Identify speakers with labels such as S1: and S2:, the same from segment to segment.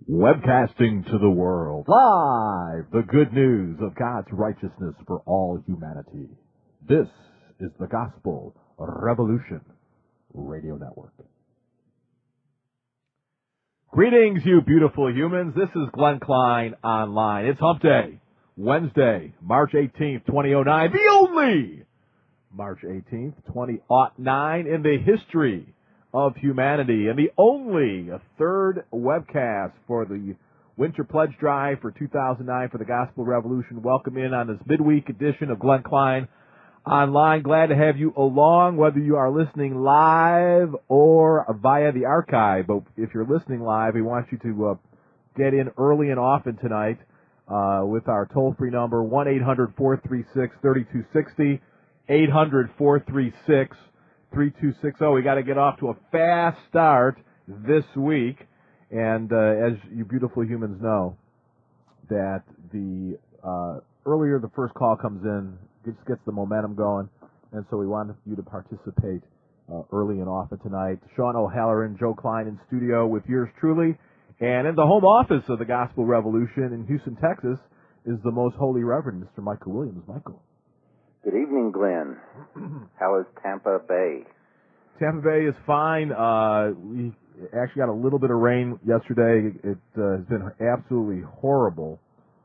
S1: Webcasting to the world, live, the good news of God's righteousness for all humanity. This is the Gospel Revolution Radio Network. Greetings, you beautiful humans. This is Glenn Klein Online. It's Hump Day, Wednesday, March 18th, 2009, the only March 18th, 2009 in the history of humanity, and the only third webcast for the Winter Pledge Drive for 2009 for the Gospel Revolution. Welcome in on this midweek edition of Glenn Klein Online. Glad to have you along, whether you are listening live or via the archive. But if you're listening live, we want you to get in early and often tonight with our toll-free number, 1-800-436-3260, 800-436-3260. We got to get off to a fast start this week, and as you beautiful humans know, that the earlier the first call comes in, just gets the momentum going, and so we want you to participate early and often tonight. Sean O'Halloran, Joe Klein in studio with yours truly, and in the home office of the Gospel Revolution in Houston, Texas, is the most holy Reverend Mr. Michael Williams. Michael.
S2: Good evening, Glenn. How is Tampa Bay?
S1: Tampa Bay is fine. We actually got a little bit of rain yesterday. It has been absolutely horrible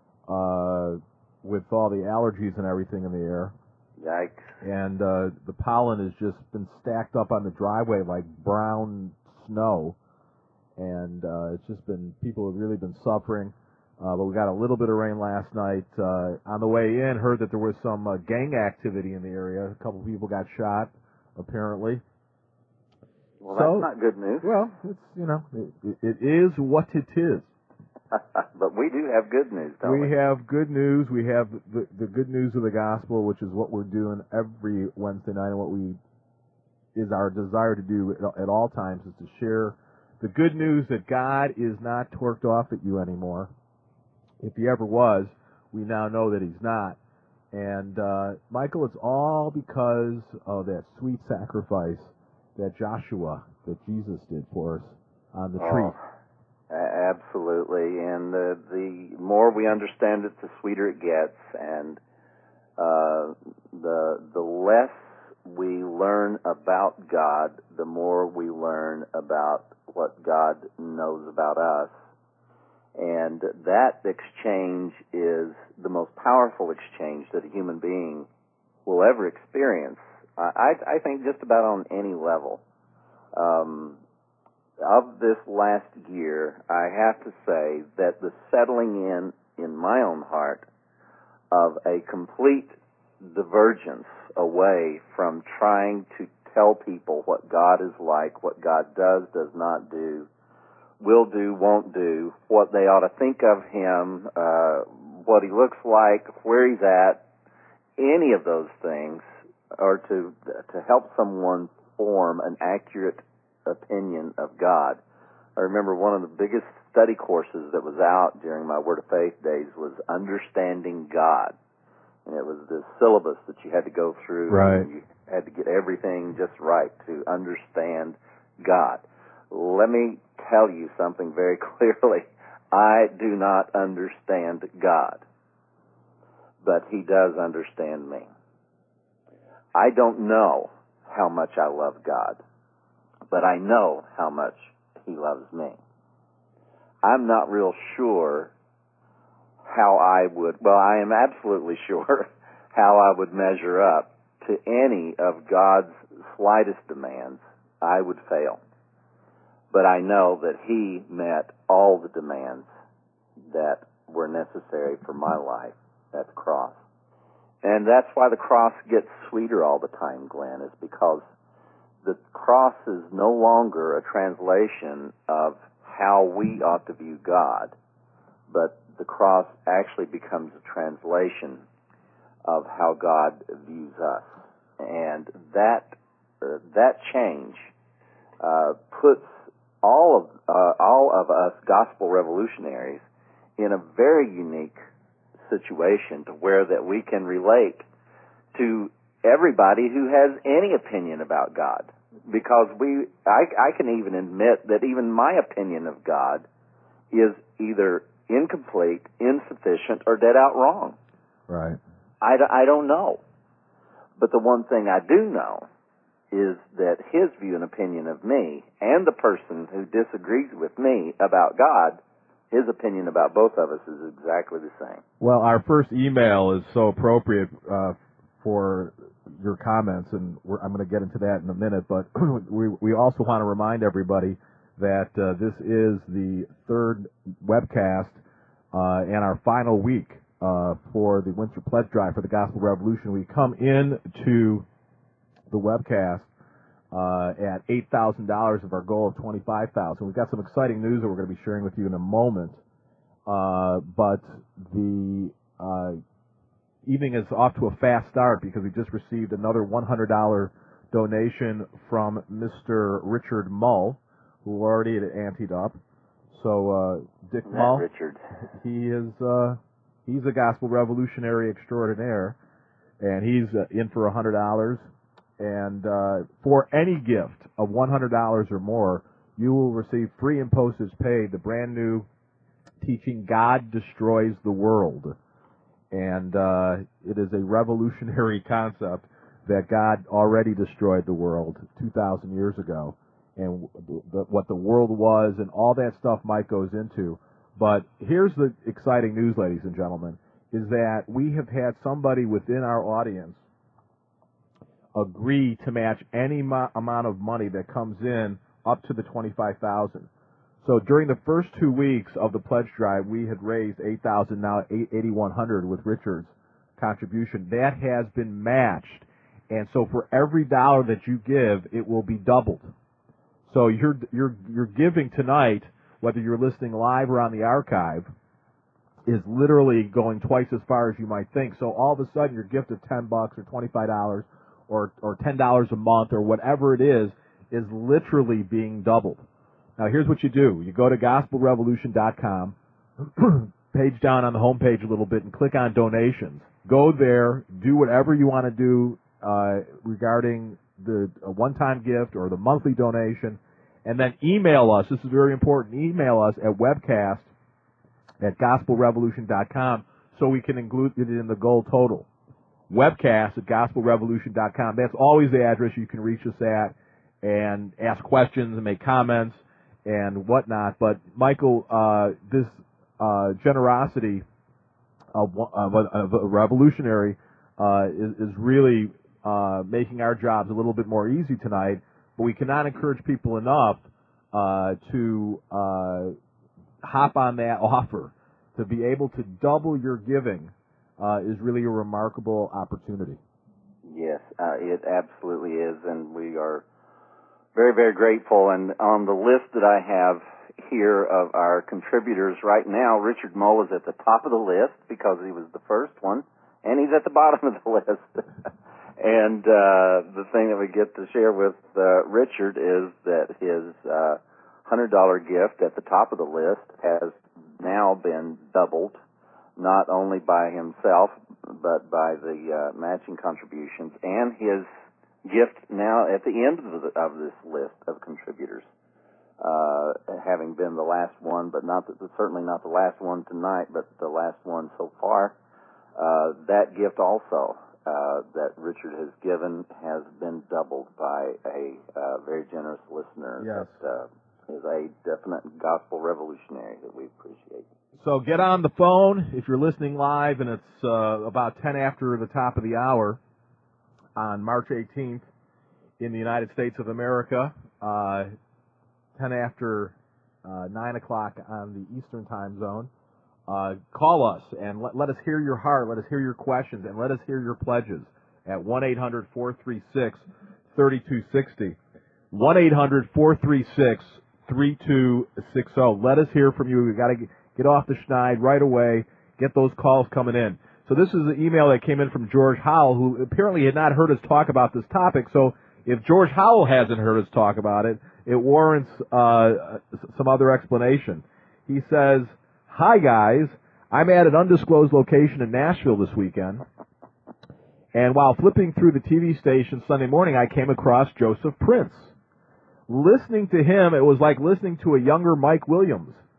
S1: with all the allergies and everything in the air.
S2: Yikes.
S1: And the pollen has just been stacked up on the driveway like brown snow. And it's just been, people have really been suffering. But we got a little bit of rain last night. On the way in, heard that there was some gang activity in the area. A couple people got shot, apparently.
S2: Well, that's not good news.
S1: Well, it's, you know, it is what it is.
S2: But we do have good news, don't we?
S1: We have good news. We have the good news of the gospel, which is what we're doing every Wednesday night, and what is our desire to do at all times, is to share the good news that God is not torqued off at you anymore. If he ever was, we now know that he's not. And, Michael, it's all because of that sweet sacrifice that Jesus did for us on the tree.
S2: Absolutely. And the more we understand it, the sweeter it gets. And the less we learn about God, the more we learn about what God knows about us. And that exchange is the most powerful exchange that a human being will ever experience. I think just about on any level. Of this last year, I have to say that the settling in my own heart of a complete divergence away from trying to tell people what God is like, what God does not do, will do, won't do, what they ought to think of him, what he looks like, where he's at, any of those things, or to help someone form an accurate opinion of God. I remember one of the biggest study courses that was out during my Word of Faith days was Understanding God. And it was this syllabus that you had to go through.
S1: Right.
S2: And you had to get everything just right to understand God. Let me tell you something very clearly. I do not understand God, but he does understand me. I don't know how much I love God, but I know how much he loves me. I'm not real sure how I am absolutely sure how I would measure up to any of God's slightest demands. I would fail. But I know that he met all the demands that were necessary for my life at the cross. And that's why the cross gets sweeter all the time, Glenn, is because the cross is no longer a translation of how we ought to view God, but the cross actually becomes a translation of how God views us. And that change puts all of us gospel revolutionaries in a very unique situation to where that we can relate to everybody who has any opinion about God. Because I can even admit that even my opinion of God is either incomplete, insufficient, or dead out wrong.
S1: Right.
S2: I don't know. But the one thing I do know is that his view and opinion of me and the person who disagrees with me about God, his opinion about both of us is exactly the same.
S1: Well, our first email is so appropriate for your comments, and I'm going to get into that in a minute, but we also want to remind everybody that this is the third webcast and our final week for the Winter Pledge Drive for the Gospel Revolution. We come into the webcast at $8,000 of our goal of $25,000. We've got some exciting news that we're going to be sharing with you in a moment, but the evening is off to a fast start because we just received another $100 donation from Mr. Richard Mull, who already had anteed up. So Dick Mull,
S2: Richard,
S1: he's a gospel revolutionary extraordinaire, and he's in for $100. And for any gift of $100 or more, you will receive free and postage paid the brand new teaching God Destroys the World. And it is a revolutionary concept that God already destroyed the world 2,000 years ago, and what the world was, and all that stuff Mike goes into. But here's the exciting news, ladies and gentlemen, is that we have had somebody within our audience agree to match any amount of money that comes in up to the $25,000. So during the first 2 weeks of the pledge drive, we had raised $8,000, now $8,100 with Richard's contribution. That has been matched, and so for every dollar that you give, it will be doubled. So you're giving tonight, whether you're listening live or on the archive, is literally going twice as far as you might think. So all of a sudden, your gift of $10 or $25 or $10 a month or whatever it is literally being doubled. Now, here's what you do. You go to gospelrevolution.com, page down on the home page a little bit, and click on donations. Go there, do whatever you want to do regarding the one-time gift or the monthly donation, and then email us. This is very important. Email us at webcast@gospelrevolution.com so we can include it in the goal total. Webcast@gospelrevolution.com. That's always the address you can reach us at and ask questions and make comments and whatnot. But Michael, this generosity of a revolutionary is really making our jobs a little bit more easy tonight. But we cannot encourage people enough to hop on that offer. To be able to double your giving is really a remarkable opportunity.
S2: Yes, it absolutely is, and we are very, very grateful. And on the list that I have here of our contributors right now, Richard Mull is at the top of the list because he was the first one, and he's at the bottom of the list. And the thing that we get to share with Richard is that his $100 gift at the top of the list has now been doubled, not only by himself, but by the matching contributions, and his gift now at the end of this list of contributors, having been the last one, but certainly not the last one tonight, but the last one so far. That gift also that Richard has given has been doubled by a very generous listener.
S1: Yes.
S2: That is a definite gospel revolutionary that we appreciate.
S1: So get on the phone if you're listening live, and it's about 10 after the top of the hour on March 18th in the United States of America, 10 after 9 o'clock on the Eastern time zone. Call us and let us hear your heart, let us hear your questions, and let us hear your pledges at 1-800-436-3260. 1-800-436-3260. Let us hear from you. We've got to get off the schneid right away. Get those calls coming in. So this is an email that came in from George Howell, who apparently had not heard us talk about this topic. So if George Howell hasn't heard us talk about it, it warrants some other explanation. He says, "Hi, guys. I'm at an undisclosed location in Nashville this weekend, and while flipping through the TV station Sunday morning, I came across Joseph Prince. Listening to him, it was like listening to a younger Mike Williams.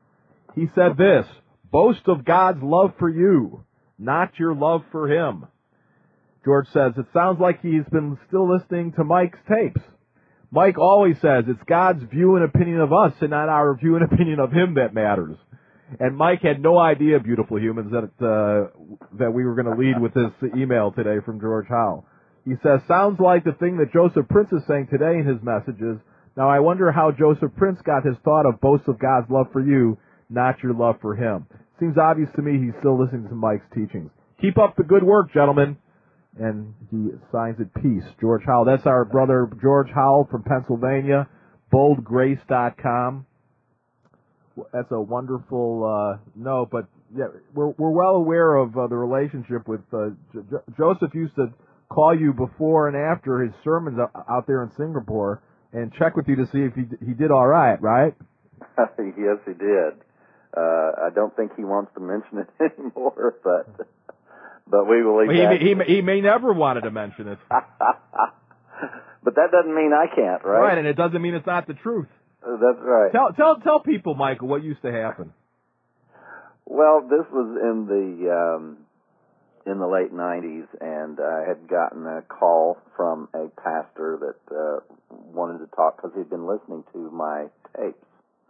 S1: He said this, boast of God's love for you, not your love for him. George says, it sounds like he's been still listening to Mike's tapes. Mike always says it's God's view and opinion of us and not our view and opinion of him that matters. And Mike had no idea, beautiful humans, that we were going to lead with this email today from George Howell. He says, sounds like the thing that Joseph Prince is saying today in his messages. Now I wonder how Joseph Prince got his thought of boast of God's love for you, not your love for him. Seems obvious to me he's still listening to Mike's teachings. Keep up the good work, gentlemen. And he signs it peace. George Howell. That's our brother George Howell from Pennsylvania, boldgrace.com. That's a wonderful note, but yeah, we're well aware of the relationship with Joseph used to call you before and after his sermons out there in Singapore and check with you to see if he did all right, right?
S2: Yes, he did. I don't think he wants to mention it anymore, but we will leave that.
S1: He may never wanted to mention it.
S2: But that doesn't mean I can't, right?
S1: Right, and it doesn't mean it's not the truth.
S2: That's right.
S1: Tell people, Michael, what used to happen.
S2: Well, this was in the late 90s, and I had gotten a call from a pastor that wanted to talk because he'd been listening to my tapes.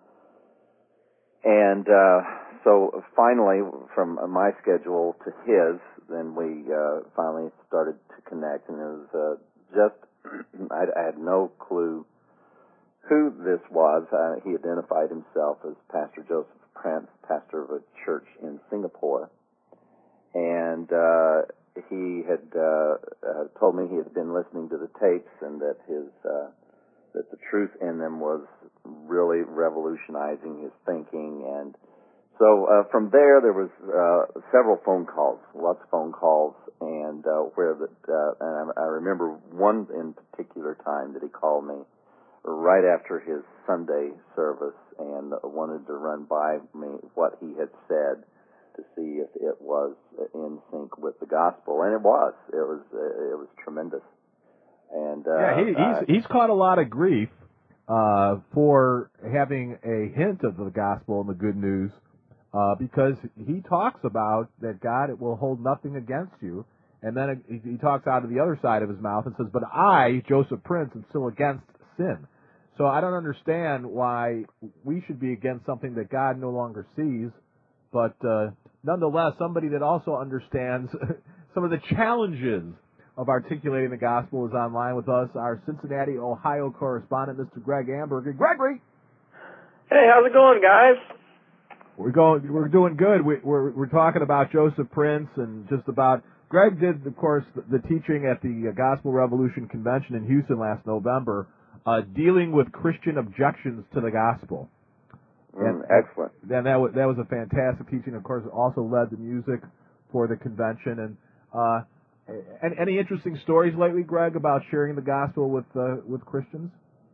S2: And so finally, from my schedule to his, then we finally started to connect, and it was I had no clue who this was. He identified himself as Pastor Joseph Prince, pastor of a church in Singapore. And he had told me he had been listening to the tapes and that that the truth in them was really revolutionizing his thinking. And so from there was several phone calls, lots of phone calls, and and I remember one in particular time that he called me right after his Sunday service and wanted to run by me what he had said to see if it was in sync with the gospel, and it was. It was tremendous. And
S1: he's caught a lot of grief for having a hint of the gospel and the good news, because he talks about that God will hold nothing against you, and then he talks out of the other side of his mouth and says, "But I, Joseph Prince, am still against sin." So I don't understand why we should be against something that God no longer sees, but nonetheless, somebody that also understands some of the challenges of articulating the gospel is online with us, our Cincinnati, Ohio correspondent, Mr. Greg Amberger. Gregory!
S3: Hey, how's it going, guys?
S1: We're doing good. We're talking about Joseph Prince and just about. Greg did, of course, the teaching at the Gospel Revolution Convention in Houston last November, dealing with Christian objections to the gospel.
S2: Excellent.
S1: And that was a fantastic teaching. Of course, also led the music for the convention. And any interesting stories lately, Greg, about sharing the gospel with Christians?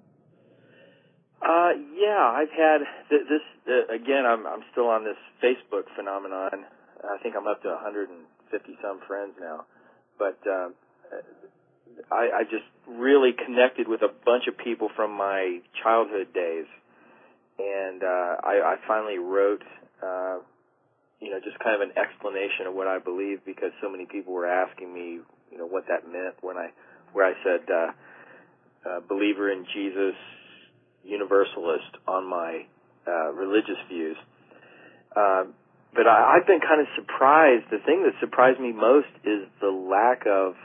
S3: Yeah, I've had this again. I'm still on this Facebook phenomenon. I think I'm up to 150 some friends now, but I just really connected with a bunch of people from my childhood days, and I finally wrote, just kind of an explanation of what I believe, because so many people were asking me, what that meant where I said believer in Jesus, universalist on my religious views. But I've been kind of surprised. The thing that surprised me most is the lack of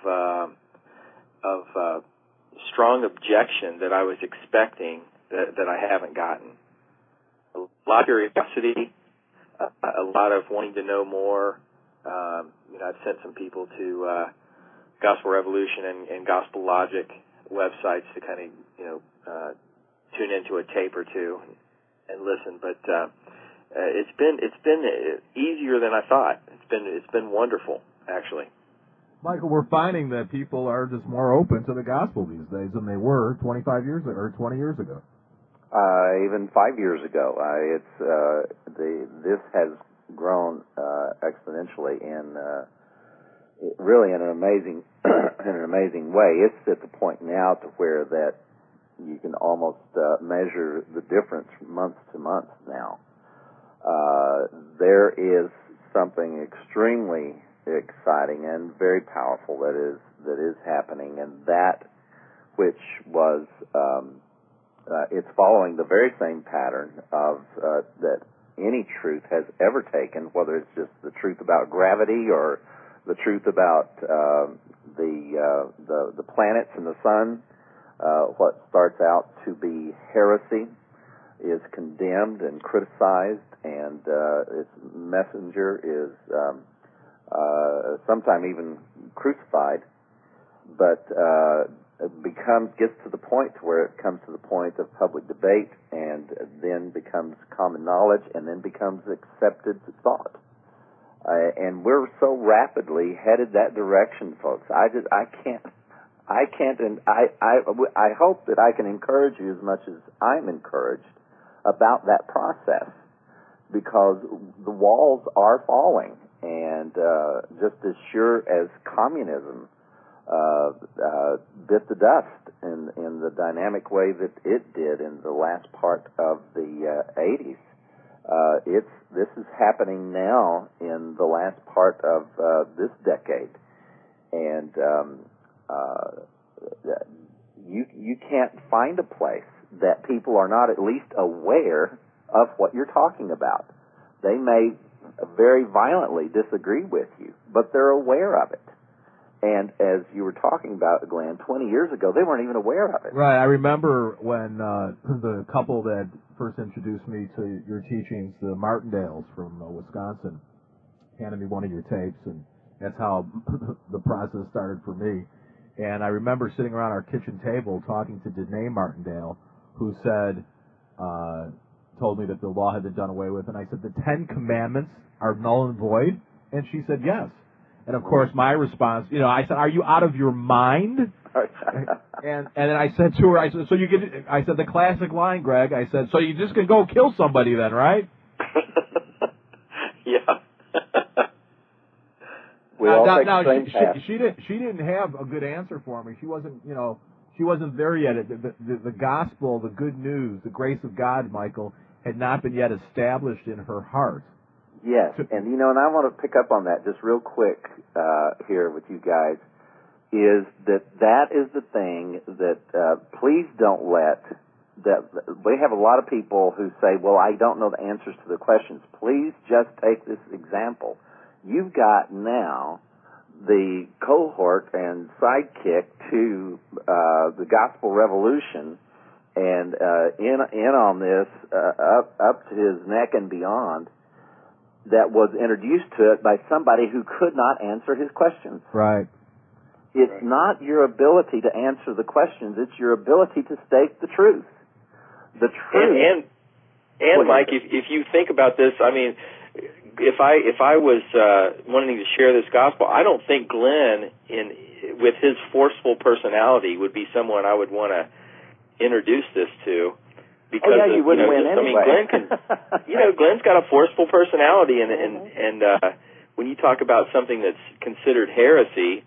S3: strong objection that I was expecting that I haven't gotten. A lot of curiosity, a lot of wanting to know more. I've sent some people to Gospel Revolution and Gospel Logic websites to kind of tune into a tape or two and listen. But it's been easier than I thought. It's been wonderful, actually.
S1: Michael, we're finding that people are just more open to the gospel these days than they were 25 years ago or 20 years ago.
S2: Even 5 years ago, this has grown exponentially in really in an amazing way. It's at the point now to where that you can almost measure the difference month to month now. there is something extremely exciting and very powerful that is happening, and that which was it's following the very same pattern of that any truth has ever taken, whether it's just the truth about gravity or the truth about the planets and the sun. What starts out to be heresy is condemned and criticized, and its messenger is sometime even crucified, but gets to the point where it comes to the point of public debate, and then becomes common knowledge, and then becomes accepted thought. And we're so rapidly headed that direction, folks. I can't, and I hope that I can encourage you as much as I'm encouraged about that process, because the walls are falling, and just as sure as communism bit the dust in the dynamic way that it did in the last part of the 80s. This is happening now in the last part of this decade, and you can't find a place that people are not at least aware of what you're talking about. They may very violently disagree with you, but they're aware of it. And as you were talking about, Glenn, 20 years ago, they weren't even aware of it.
S1: Right. I remember when the couple that first introduced me to your teachings, the Martindales from Wisconsin, handed me one of your tapes, and that's how the process started for me. And I remember sitting around our kitchen table talking to Danae Martindale, who said, told me that the law had been done away with, and I said, the 10 Commandments are null and void? And she said, yes. And of course, my response, I said, are you out of your mind? and then I said to her, I said, the classic line, Greg, I said, so you just can go kill somebody then, right?
S2: Yeah. We all take the same path.
S1: She didn't have a good answer for me. She wasn't, she wasn't there yet. The gospel, the good news, the grace of God, Michael, had not been yet established in her heart.
S2: Yes, and and I want to pick up on that just real quick here with you guys, is that is the thing that please don't let, that we have a lot of people who say, well, I don't know the answers to the questions. Please just take this example. You've got now the cohort and sidekick to the gospel revolution, and in on this up to his neck and beyond, that was introduced to it by somebody who could not answer his questions.
S1: Right.
S2: It's not your ability to answer the questions, it's your ability to state the truth. The truth.
S3: And Mike, if you think about this, I mean, if I was wanting to share this gospel, I don't think Glenn, with his forceful personality, would be someone I would want to introduce this to. Because
S2: you wouldn't win anyway.
S3: I mean, Glenn's got a forceful personality, and when you talk about something that's considered heresy,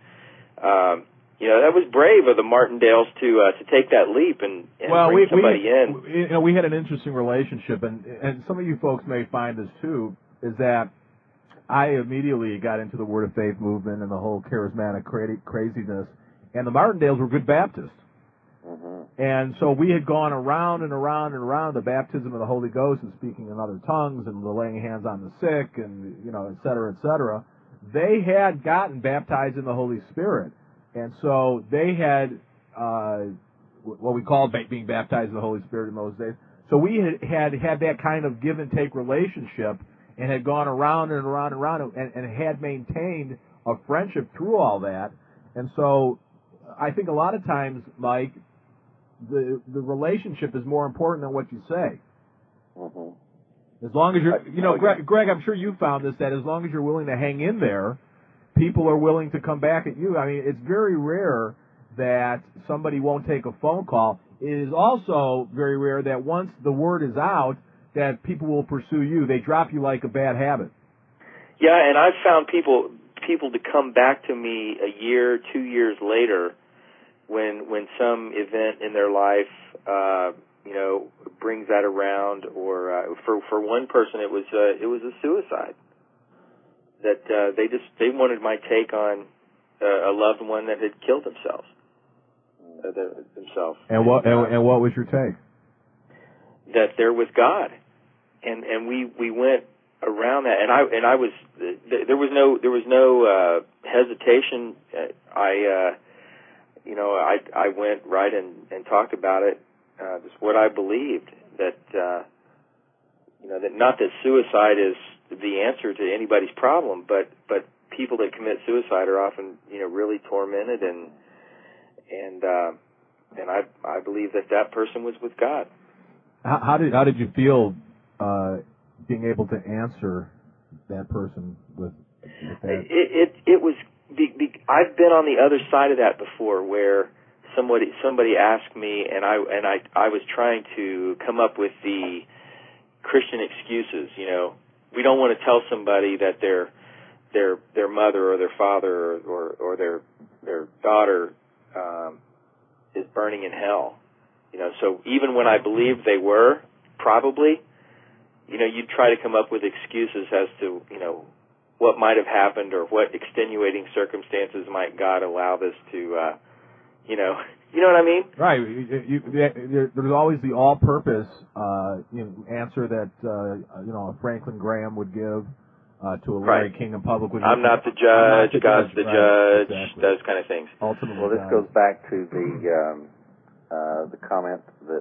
S3: that was brave of the Martindales to take that leap and bring somebody in.
S1: We had an interesting relationship, and some of you folks may find this too, is that I immediately got into the Word of Faith movement and the whole charismatic craziness, and the Martindales were good Baptists. Mm-hmm. And so we had gone around and around and around the baptism of the Holy Ghost and speaking in other tongues and the laying hands on the sick and, et cetera, et cetera. They had gotten baptized in the Holy Spirit. And so they had what we called being baptized in the Holy Spirit in those days. So we had that kind of give and take relationship and had gone around and around and around and had maintained a friendship through all that. And so I think a lot of times, Mike, the relationship is more important than what you say. Mm-hmm. As long as you're, Greg, I'm sure you found this, that as long as you're willing to hang in there, people are willing to come back at you. I mean, it's very rare that somebody won't take a phone call. It is also very rare that once the word is out, that people will pursue you. They drop you like a bad habit.
S3: Yeah, and I've found people to come back to me a year, 2 years later, when some event in their life brings that around, or for one person it was a suicide that they wanted my take on a loved one that had killed themselves.
S1: And what was your take?
S3: That they're with God, and we went around that, and I was there was no hesitation. I went right and talked about it. Just what I believed, that that not that suicide is the answer to anybody's problem, but people that commit suicide are often really tormented, and I believe that person was with God.
S1: How did you feel being able to answer that person with that?
S3: It was I've been on the other side of that before, where somebody asked me, and I was trying to come up with the Christian excuses. We don't want to tell somebody that their mother or their father or their daughter is burning in hell. So even when I believed they were, probably, you'd try to come up with excuses as to what might have happened, or what extenuating circumstances might God allow this to. You know what I mean?
S1: Right. There's always the all-purpose answer that a Franklin Graham would give to a Larry King in public.
S3: I'm not the judge. God's the judge. Exactly. Those kind of things.
S1: Ultimately,
S2: well, this goes back to the comment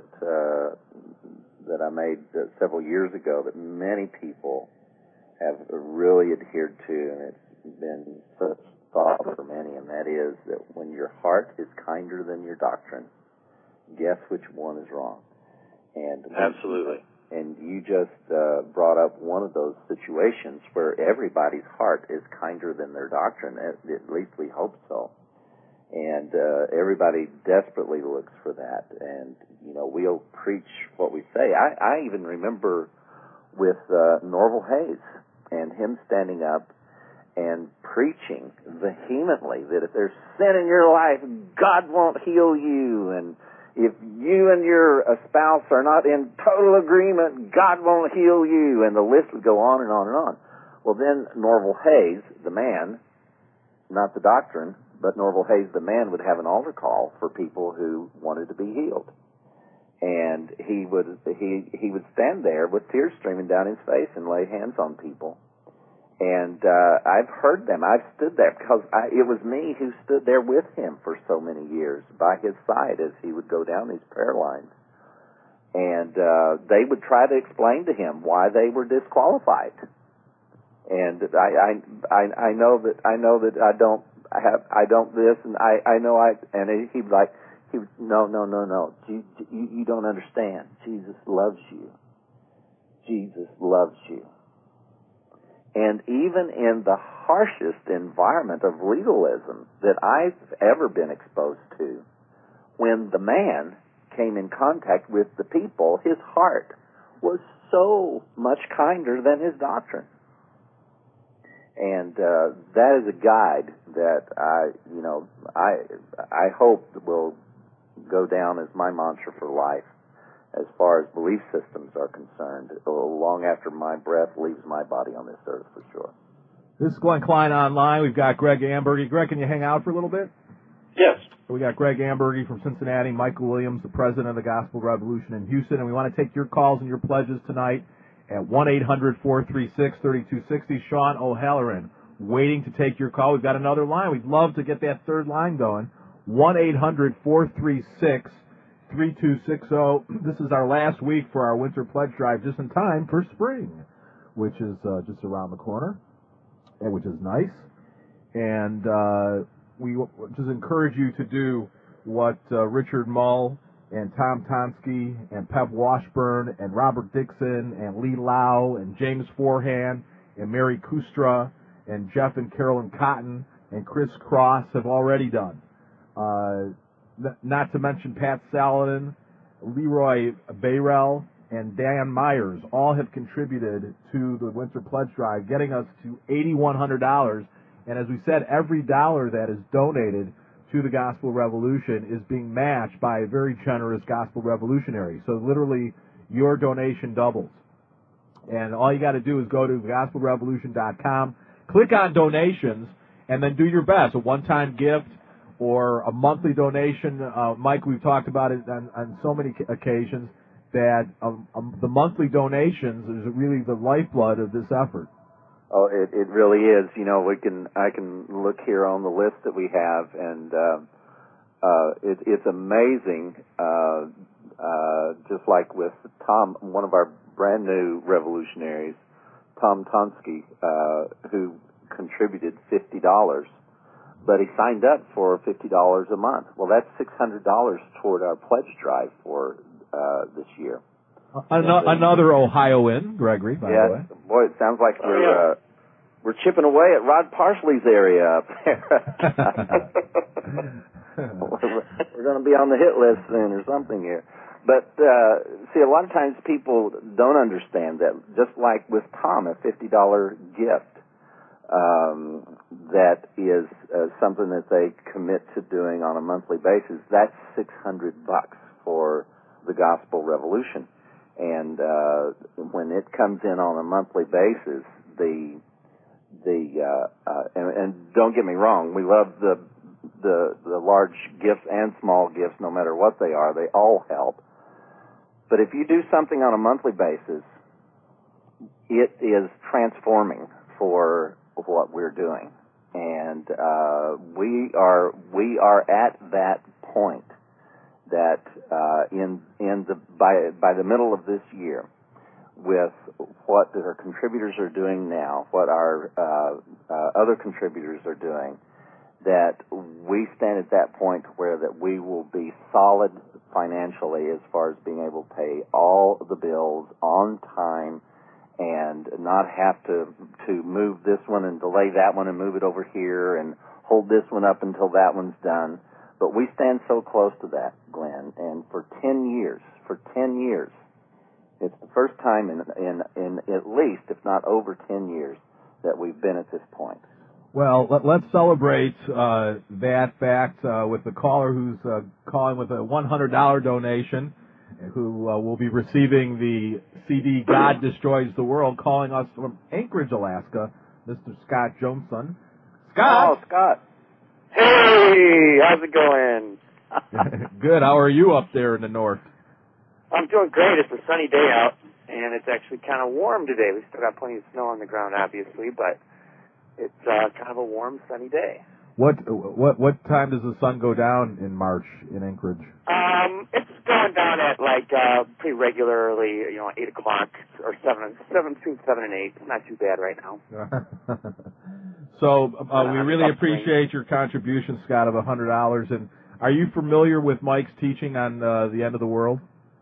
S2: that I made several years ago, that many people have really adhered to, and it's been such thought for many, and that is that when your heart is kinder than your doctrine, guess which one is wrong? And
S3: absolutely.
S2: And you just brought up one of those situations where everybody's heart is kinder than their doctrine. At least we hope so. And everybody desperately looks for that. And we'll preach what we say. I even remember with Norval Hayes and him standing up and preaching vehemently that if there's sin in your life, God won't heal you, and if you and your spouse are not in total agreement, God won't heal you, and the list would go on and on and on. Well, then Norval Hayes, the man, not the doctrine, but Norval Hayes, the man, would have an altar call for people who wanted to be healed. And he would stand there with tears streaming down his face and lay hands on people. And I've heard them. I've stood there because it was me who stood there with him for so many years by his side as he would go down these prayer lines. And they would try to explain to him why they were disqualified. And I know that I don't this, and he'd be like, no. You don't understand. Jesus loves you. Jesus loves you. And even in the harshest environment of legalism that I've ever been exposed to, when the man came in contact with the people, his heart was so much kinder than his doctrine. And that is a guide that I hope will go down as my mantra for life, as far as belief systems are concerned, long after my breath leaves my body on this earth, for sure.
S1: This is Glenn Klein Online. We've got Greg Ambergy. Greg, can you hang out for a little bit?
S3: Yes.
S1: We got Greg Ambergy from Cincinnati, Michael Williams, the president of the Gospel Revolution in Houston, and we want to take your calls and your pledges tonight at 1-800-436-3260. Sean O'Halloran waiting to take your call. We've got another line. We'd love to get that third line going. 1-800-436-3260. This is our last week for our winter pledge drive, just in time for spring, which is just around the corner, and which is nice. And we just encourage you to do what Richard Mull and Tom Tonsky and Pep Washburn and Robert Dixon and Lee Lau and James Forehand and Mary Kustra and Jeff and Carolyn Cotton and Chris Cross have already done. Not to mention Pat Saladin, Leroy Bayrell, and Dan Myers all have contributed to the Winter Pledge Drive, getting us to $8,100. And as we said, every dollar that is donated to the Gospel Revolution is being matched by a very generous Gospel Revolutionary. So literally, your donation doubles. And all you got to do is go to gospelrevolution.com, click on donations, and then do your best. A one-time gift or a monthly donation. Mike, we've talked about it on so many occasions that the monthly donations is really the lifeblood of this effort.
S2: Oh, it really is. You know, I can look here on the list that we have, and it's amazing. Just like with Tom, one of our brand new revolutionaries, Tom Tonsky, who contributed $50, but he signed up for $50 a month. Well, that's $600 toward our pledge drive for this year.
S1: Another Ohioan, Gregory, by the way.
S2: Boy, it sounds like we're chipping away at Rod Parsley's area up there. We're going to be on the hit list soon or something here. But, see, a lot of times people don't understand that. Just like with Tom, a $50 gift, that is something that they commit to doing on a monthly basis. That's $600 for the Gospel Revolution. And when it comes in on a monthly basis, and don't get me wrong, we love the large gifts and small gifts, no matter what they are. They all help. But if you do something on a monthly basis, it is transforming for what we're doing, and we are at that point that by the middle of this year, with what our contributors are doing now, what our other contributors are doing, that we stand at that point where that we will be solid financially as far as being able to pay all the bills on time and not have to move this one and delay that one and move it over here and hold this one up until that one's done. But we stand so close to that, Glenn, and for 10 years, it's the first time in at least, if not over 10 years, that we've been at this point.
S1: Well, let's celebrate that fact with the caller who's calling with a $100 donation, who will be receiving the CD God Destroys the World, calling us from Anchorage, Alaska, Mr. Scott Johnson. Scott!
S2: Oh, Scott.
S4: Hey, how's it going?
S1: Good. How are you up there in the north?
S4: I'm doing great. It's a sunny day out, and it's actually kind of warm today. We still got plenty of snow on the ground, obviously, but it's kind of a warm, sunny day.
S1: What time does the sun go down in March in Anchorage?
S4: It's going down at pretty regularly, 8 o'clock or 7 between 7 and 8. It's not too bad right now.
S1: So we really appreciate your contribution, Scott, of $100. And are you familiar with Mike's teaching on the end of the world?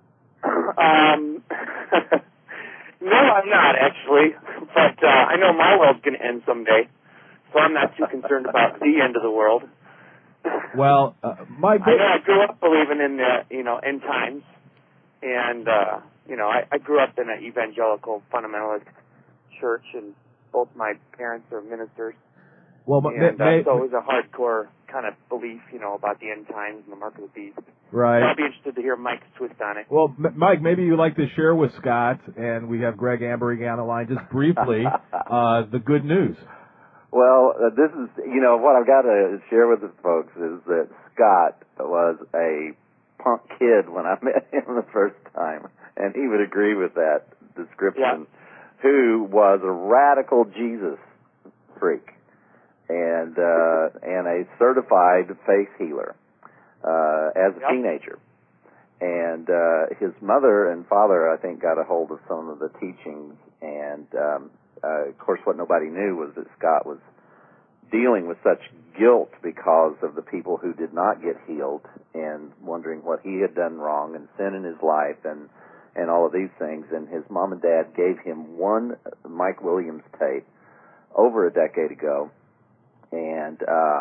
S4: No, I'm not actually, but I know my world's going to end someday, so I'm not too concerned about the end of the world.
S1: Well, Mike,
S4: I grew up believing in the end times, and I grew up in an evangelical fundamentalist church, and both my parents are ministers.
S1: Well,
S4: so it was a hardcore kind of belief, about the end times and the mark of the beast.
S1: Right.
S4: So I'll be interested to hear Mike's twist on it.
S1: Well, Mike, maybe you'd like to share with Scott, and we have Greg Amberg on the line, just briefly, the good news.
S2: Well, this is, what I've got to share with the folks is that Scott was a punk kid when I met him the first time, and he would agree with that description, who was a radical Jesus freak and a certified faith healer as a teenager. And his mother and father, I think, got a hold of some of the teachings, and of course, what nobody knew was that Scott was dealing with such guilt because of the people who did not get healed and wondering what he had done wrong and sin in his life and all of these things. And his mom and dad gave him one Mike Williams tape over a decade ago, and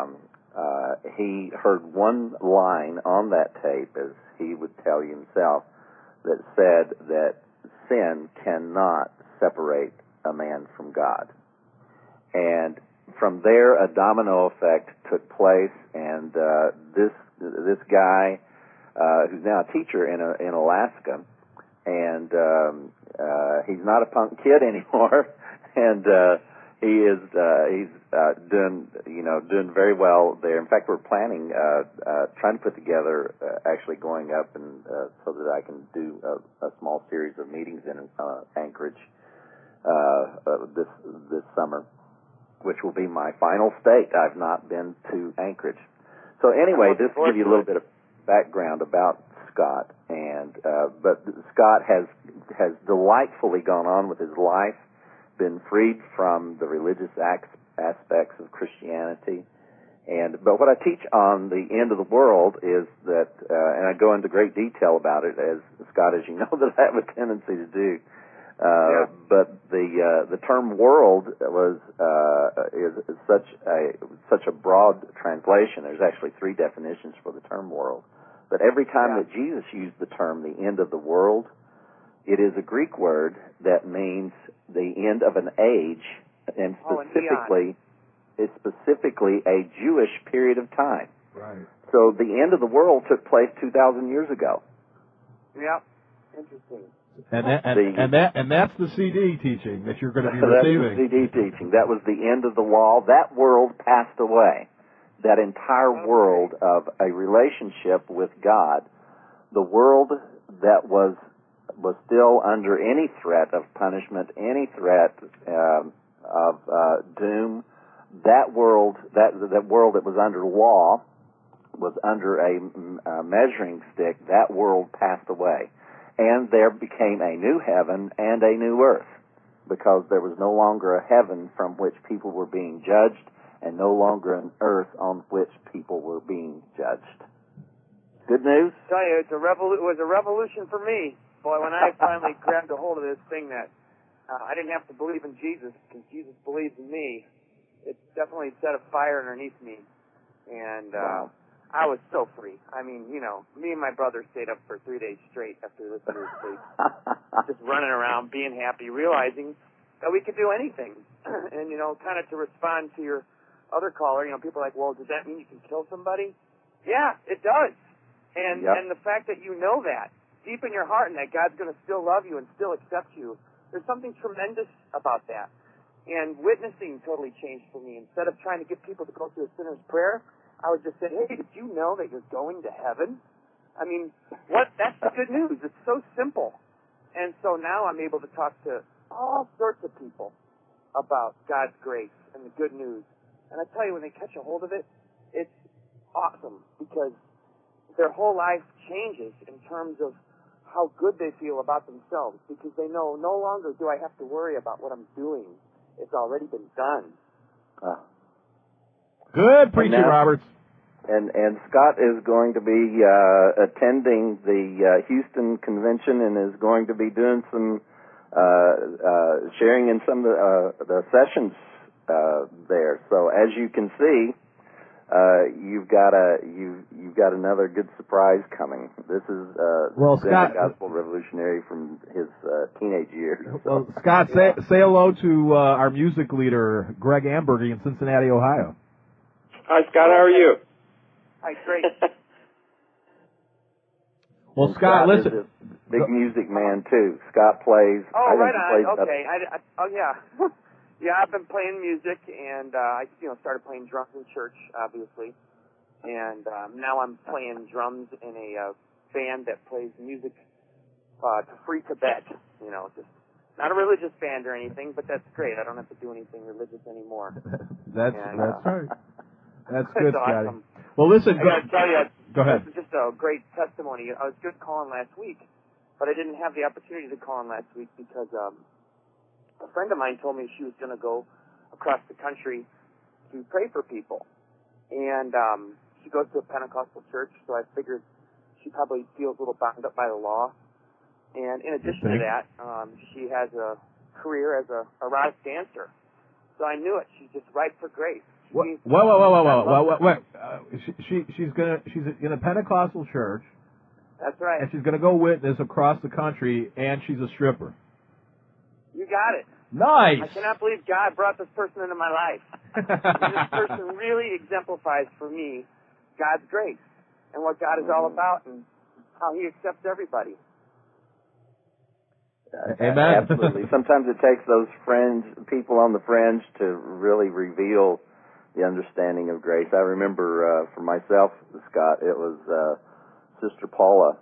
S2: he heard one line on that tape, as he would tell you himself, that said that sin cannot separate a man from God. And from there, a domino effect took place, and this guy, who's now a teacher in Alaska, and he's not a punk kid anymore, and he's doing very well there. In fact, we're planning trying to put together actually going up and so that I can do a small series of meetings in Anchorage this summer, which will be my final state. I've not been to Anchorage. So anyway, this will give you a little bit of background about Scott, and but Scott has delightfully gone on with his life, been freed from the religious aspects of Christianity, but what I teach on the end of the world is that, and I go into great detail about it, as Scott, as you know, that I have a tendency to do. But the term world is such a broad translation. There's actually 3 definitions for the term world. But every time that Jesus used the term the end of the world, it is a Greek word that means the end of an age, and it's specifically a Jewish period of time.
S1: Right.
S2: So the end of the world took place 2,000 years ago.
S4: Yep. Interesting.
S1: And that's the CD teaching that you're going to be receiving.
S2: That's the CD teaching. That was the end of the law. That world passed away. That entire world of a relationship with God, the world that was still under any threat of punishment, any threat of doom, that world that was under law, was under a measuring stick. That world passed away. And there became a new heaven and a new earth, because there was no longer a heaven from which people were being judged, and no longer an earth on which people were being judged. Good news?
S4: I tell you, it was a revolution for me. Boy, when I finally grabbed a hold of this thing that I didn't have to believe in Jesus, because Jesus believes in me, it definitely set a fire underneath me. And I was so free. I mean, me and my brother stayed up for 3 days straight after listening to his tape. Just running around, being happy, realizing that we could do anything. And, kind of to respond to your other caller, people are like, well, does that mean you can kill somebody? Yeah, it does. And the fact that you know that deep in your heart, and that God's going to still love you and still accept you, there's something tremendous about that. And witnessing totally changed for me. Instead of trying to get people to go through a sinner's prayer, I would just say, hey, did you know that you're going to heaven? I mean, that's the good news. It's so simple. And so now I'm able to talk to all sorts of people about God's grace and the good news. And I tell you, when they catch a hold of it, it's awesome, because their whole life changes in terms of how good they feel about themselves, because they know no longer do I have to worry about what I'm doing. It's already been done.
S1: Good preaching, Roberts.
S2: And Scott is going to be attending the Houston convention, and is going to be doing some sharing in some of the sessions there. So as you can see, you've got another good surprise coming. This is
S1: Scott,
S2: a gospel revolutionary from his teenage years. So.
S1: Well, Scott, say hello to our music leader, Greg Ambergy, in Cincinnati, Ohio.
S5: Hi, Scott. How are you?
S4: Hi, great.
S1: Well, Scott, listen.
S2: Is a big music man too. Scott plays.
S4: Oh, right on. Okay. Yeah, I've been playing music, and I started playing drums in church, obviously, and now I'm playing drums in a band that plays music to Free Tibet. Just not a religious band or anything, but that's great. I don't have to do anything religious anymore.
S1: That's right. That's good, Scotty.
S4: Awesome.
S1: Well, listen.
S4: I got to tell you,
S1: go ahead.
S4: This is just a great testimony. I was just calling last week, but I didn't have the opportunity to call in last week because a friend of mine told me she was going to go across the country to pray for people. And she goes to a Pentecostal church, so I figured she probably feels a little bound up by the law. And in addition to that, she has a career as a rock dancer. So I knew it. She's just ripe for grace.
S1: Whoa. She's in a Pentecostal church.
S4: That's right.
S1: And she's going to go witness across the country, and she's a stripper.
S4: You got it.
S1: Nice.
S4: I cannot believe God brought this person into my life. This person really exemplifies for me God's grace and what God is all about and how He accepts everybody.
S1: Amen.
S2: Absolutely. Sometimes it takes those people on the fringe to really reveal the understanding of grace. I remember for myself, Scott, it was Sister Paula,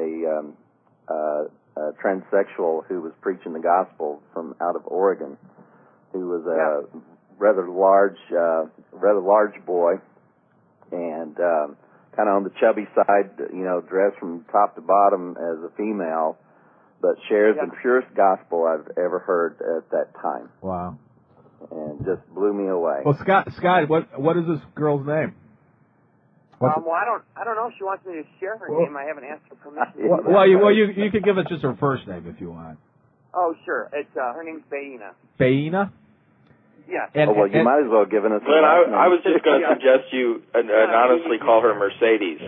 S2: a transsexual who was preaching the gospel from out of Oregon, who was a rather large boy, and kind of on the chubby side, dressed from top to bottom as a female, but shares the purest gospel I've ever heard at that time.
S1: Wow.
S2: And just blew me away.
S1: Well, Scott, what is this girl's name?
S4: Well, I don't know if she wants me to share her name. I haven't asked her permission.
S1: Well, you could give us just her first name if you want.
S4: Oh, sure. It's her name's Baina.
S1: Baina?
S4: Yes.
S2: You might as well give us.
S5: Glenn, I was just going to suggest you anonymously call her Mercedes.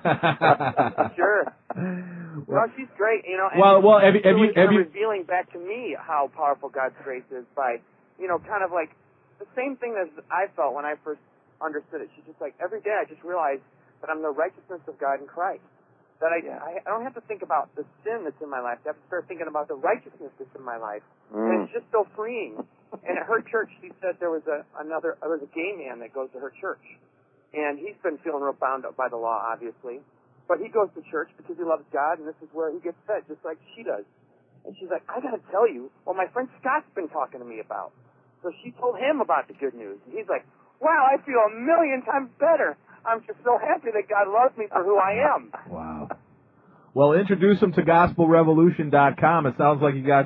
S4: Sure. Well, she's great, And
S1: have you
S4: revealing back to me how powerful God's grace is by, kind of like the same thing as I felt when I first understood it. She's just like, every day I just realize that I'm the righteousness of God in Christ. That I don't have to think about the sin that's in my life. I have to start thinking about the righteousness that's in my life. And it's just so freeing. And at her church, she said there was a gay man that goes to her church. And he's been feeling real bound up by the law, obviously. But he goes to church because he loves God, and this is where he gets fed, just like she does. And she's like, I got to tell you what my friend Scott's been talking to me about. So she told him about the good news. And he's like, wow, I feel 1,000,000 times better. I'm just so happy that God loves me for who I am.
S1: Wow. Well, introduce them to GospelRevolution.com. It sounds like you got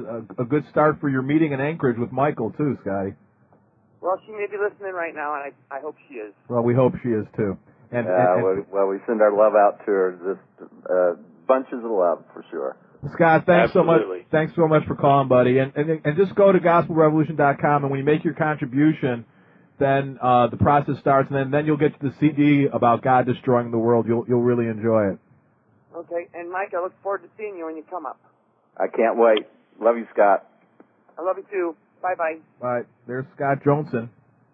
S1: a good start for your meeting in Anchorage with Michael, too, Scotty.
S4: Well, she may be listening right now, and I hope she is.
S1: Well, we hope she is, too. And
S2: we send our love out to her. Just bunches of love, for sure.
S1: Scott, thanks
S5: Absolutely.
S1: so much. Thanks so much for calling, buddy. And just go to GospelRevolution.com, and when you make your contribution, then the process starts, and then you'll get to the CD about God destroying the world. You'll really enjoy it.
S4: Okay, and Mike, I look forward to seeing you when you come up.
S2: I can't wait. Love you, Scott.
S4: I love you too. Bye-bye.
S1: Bye. There's Scott Johnson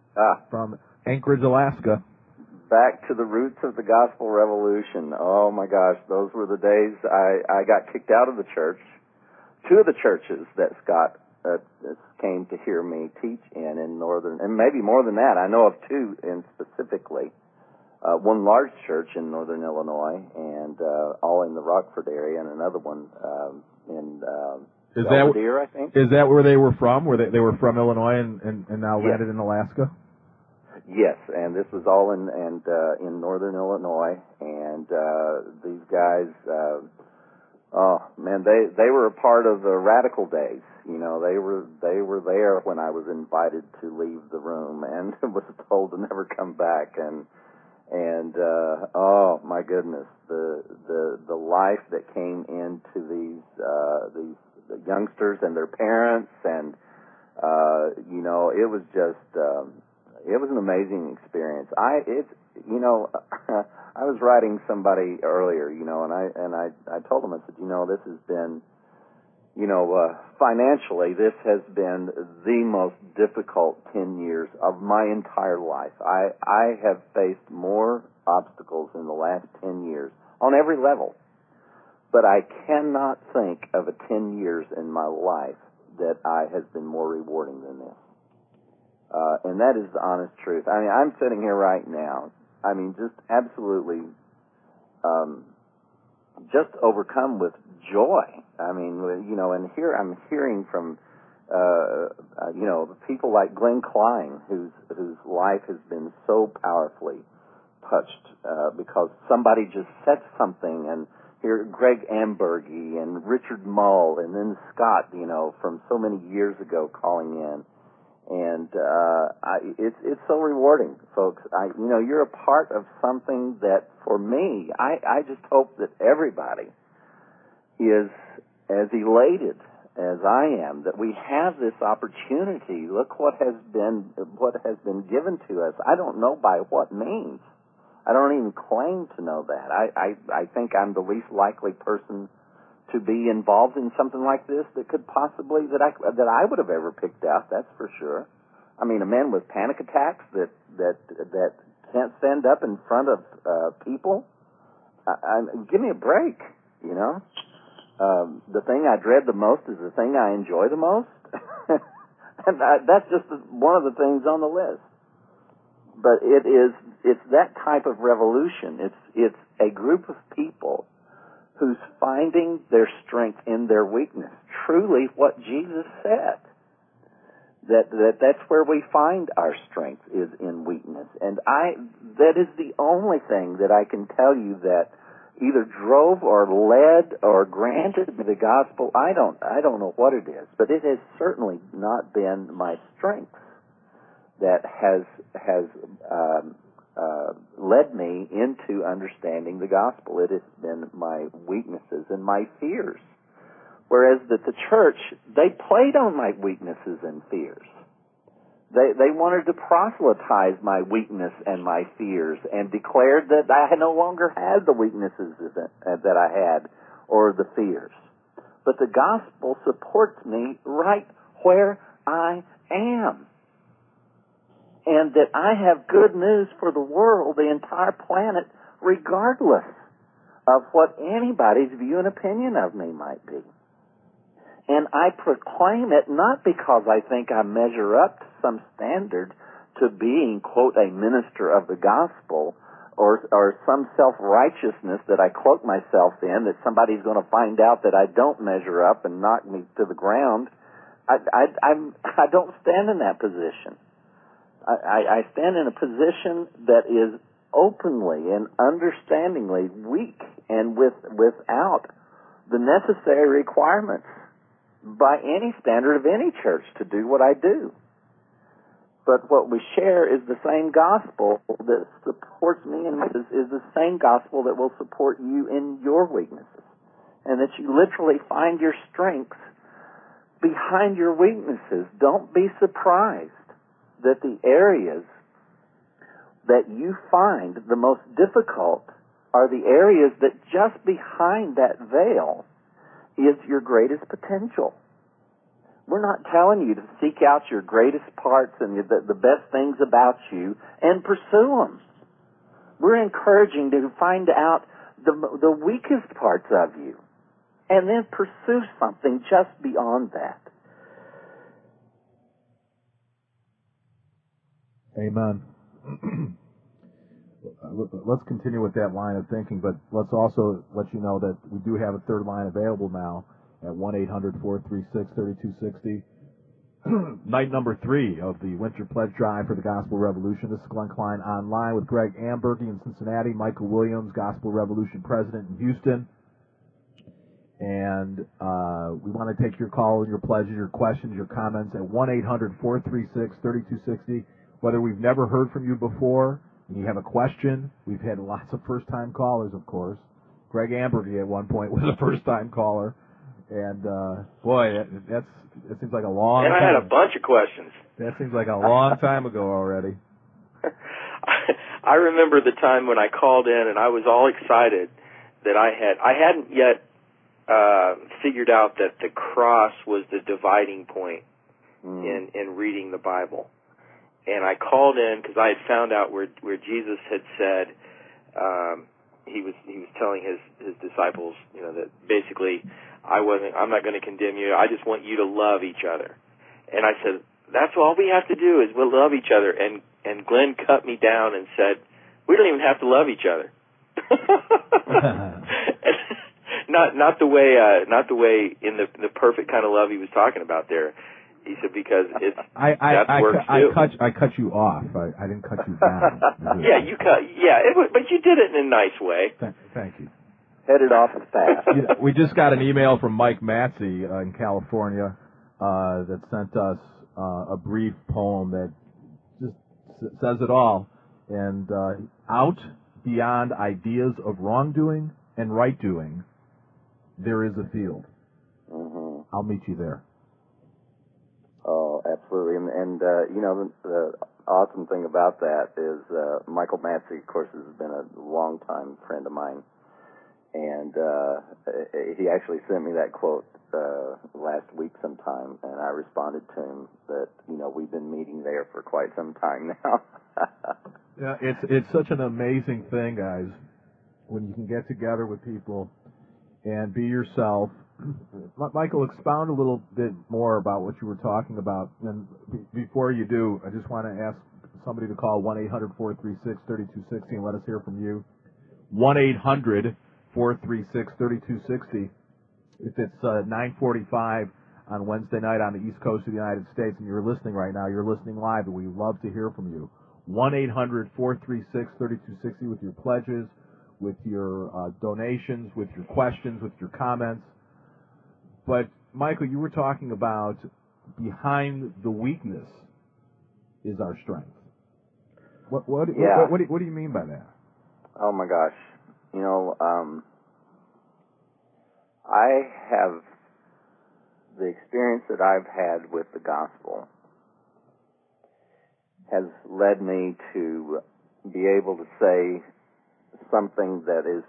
S1: from Anchorage, Alaska.
S2: Back to the roots of the Gospel Revolution. Oh, my gosh, those were the days I got kicked out of the church. Two of the churches that Scott came to hear me teach in northern, and maybe more than that. I know of two specifically. One large church in northern Illinois, and all in the Rockford area, and another one in Belvedere, I think.
S1: Is that where they were from? Where they were from Illinois and now landed in Alaska?
S2: Yes, and this was all in northern Illinois, and these guys, they were a part of the radical days. They were there when I was invited to leave the room and was told to never come back, and oh my goodness, the life that came into these youngsters and their parents, and it was just it was an amazing experience. I was writing somebody earlier, and I told them, I said, this has been, financially, this has been the most difficult 10 years of my entire life. I have faced more obstacles in the last 10 years on every level, but I cannot think of a 10 years in my life that has been more rewarding than this. And that is the honest truth. I mean, I'm sitting here right now, just absolutely just overcome with joy. And here I'm hearing from, people like Glenn Klein, whose life has been so powerfully touched because somebody just said something, and here Greg Ambergy and Richard Mull, and then Scott, from so many years ago calling in. And it's so rewarding, folks. You're a part of something that, for me, I just hope that everybody is as elated as I am that we have this opportunity. Look what has been given to us. I don't know by what means. I don't even claim to know that. I think I'm the least likely person to be involved in something like this that could possibly, that I would have ever picked out, that's for sure. I mean, men with panic attacks that can't stand up in front of people. Give me a break, you know. The thing I dread the most is the thing I enjoy the most, and that's just one of the things on the list. But it's that type of revolution. It's a group of people who's finding their strength in their weakness. Truly, what Jesus said. That's where we find our strength, is in weakness. And that is the only thing that I can tell you that either drove or led or granted me the gospel. I don't know what it is, but it has certainly not been my strength that has led me into understanding the gospel. It has been my weaknesses and my fears. Whereas that the church, they played on my weaknesses and fears. They wanted to proselytize my weakness and my fears and declared that I no longer had the weaknesses that I had or the fears. But the gospel supports me right where I am. And that I have good news for the world, the entire planet, regardless of what anybody's view and opinion of me might be. And I proclaim it not because I think I measure up to some standard to being, quote, a minister of the gospel or some self-righteousness that I cloak myself in, that somebody's going to find out that I don't measure up and knock me to the ground. I don't stand in that position. I stand in a position that is openly and understandingly weak and without the necessary requirements by any standard of any church to do what I do. But what we share is the same gospel that supports me, and is the same gospel that will support you in your weaknesses. And that you literally find your strengths behind your weaknesses. Don't be surprised that the areas that you find the most difficult are the areas that just behind that veil is your greatest potential. We're not telling you to seek out your greatest parts and the best things about you and pursue them. We're encouraging you to find out the weakest parts of you and then pursue something just beyond that.
S1: Amen. Let's continue with that line of thinking, but let's also let you know that we do have a third line available now at 1-800-436-3260. Night number 3 of the Winter Pledge Drive for the Gospel Revolution. This is Glenn Klein Online with Greg Ambergy in Cincinnati, Michael Williams, Gospel Revolution President in Houston. And we want to take your call and your pledges, your questions, your comments at 1-800-436-3260. Whether we've never heard from you before and you have a question, we've had lots of first-time callers, of course. Greg Ambergy at one point was a first-time caller. And, boy, that seems like a long time.
S5: And I had a bunch of questions.
S1: That seems like a long time ago already.
S5: I remember the time when I called in and I was all excited that I hadn't yet figured out that the cross was the dividing point in reading the Bible. And I called in because I had found out where Jesus had said he was telling his disciples, you know, that basically I'm not going to condemn you. I just want you to love each other. And I said, that's all we have to do is we'll love each other. And Glenn cut me down and said, we don't even have to love each other. not the way in the perfect kind of love he was talking about there. He said because it's that works too.
S1: I cut you off. I didn't cut you down.
S5: Yeah, you cut. Yeah, but you did it in a nice way.
S1: Thank you.
S2: Headed off as fast.
S1: We just got an email from Mike Matsey in California that sent us a brief poem that just says it all. And out beyond ideas of wrongdoing and right-doing, there is a field.
S2: Mm-hmm.
S1: I'll meet you there.
S2: Oh, absolutely. And you know, the awesome thing about that is Michael Matsey, of course, has been a longtime friend of mine. And he actually sent me that quote last week sometime, and I responded to him that, we've been meeting there for quite some time now.
S1: Yeah, it's such an amazing thing, guys, when you can get together with people and be yourself. Michael, expound a little bit more about what you were talking about. And before you do, I just want to ask somebody to call 1-800-436-3260 and let us hear from you. 1-800-436-3260. If it's 9:45 on Wednesday night on the East Coast of the United States and you're listening right now, you're listening live, and we'd love to hear from you. 1-800-436-3260 with your pledges, with your donations, with your questions, with your comments. But, Michael, you were talking about behind the weakness is our strength. What do you mean by that?
S2: Oh, my gosh. I have the experience that I've had with the gospel has led me to be able to say something that is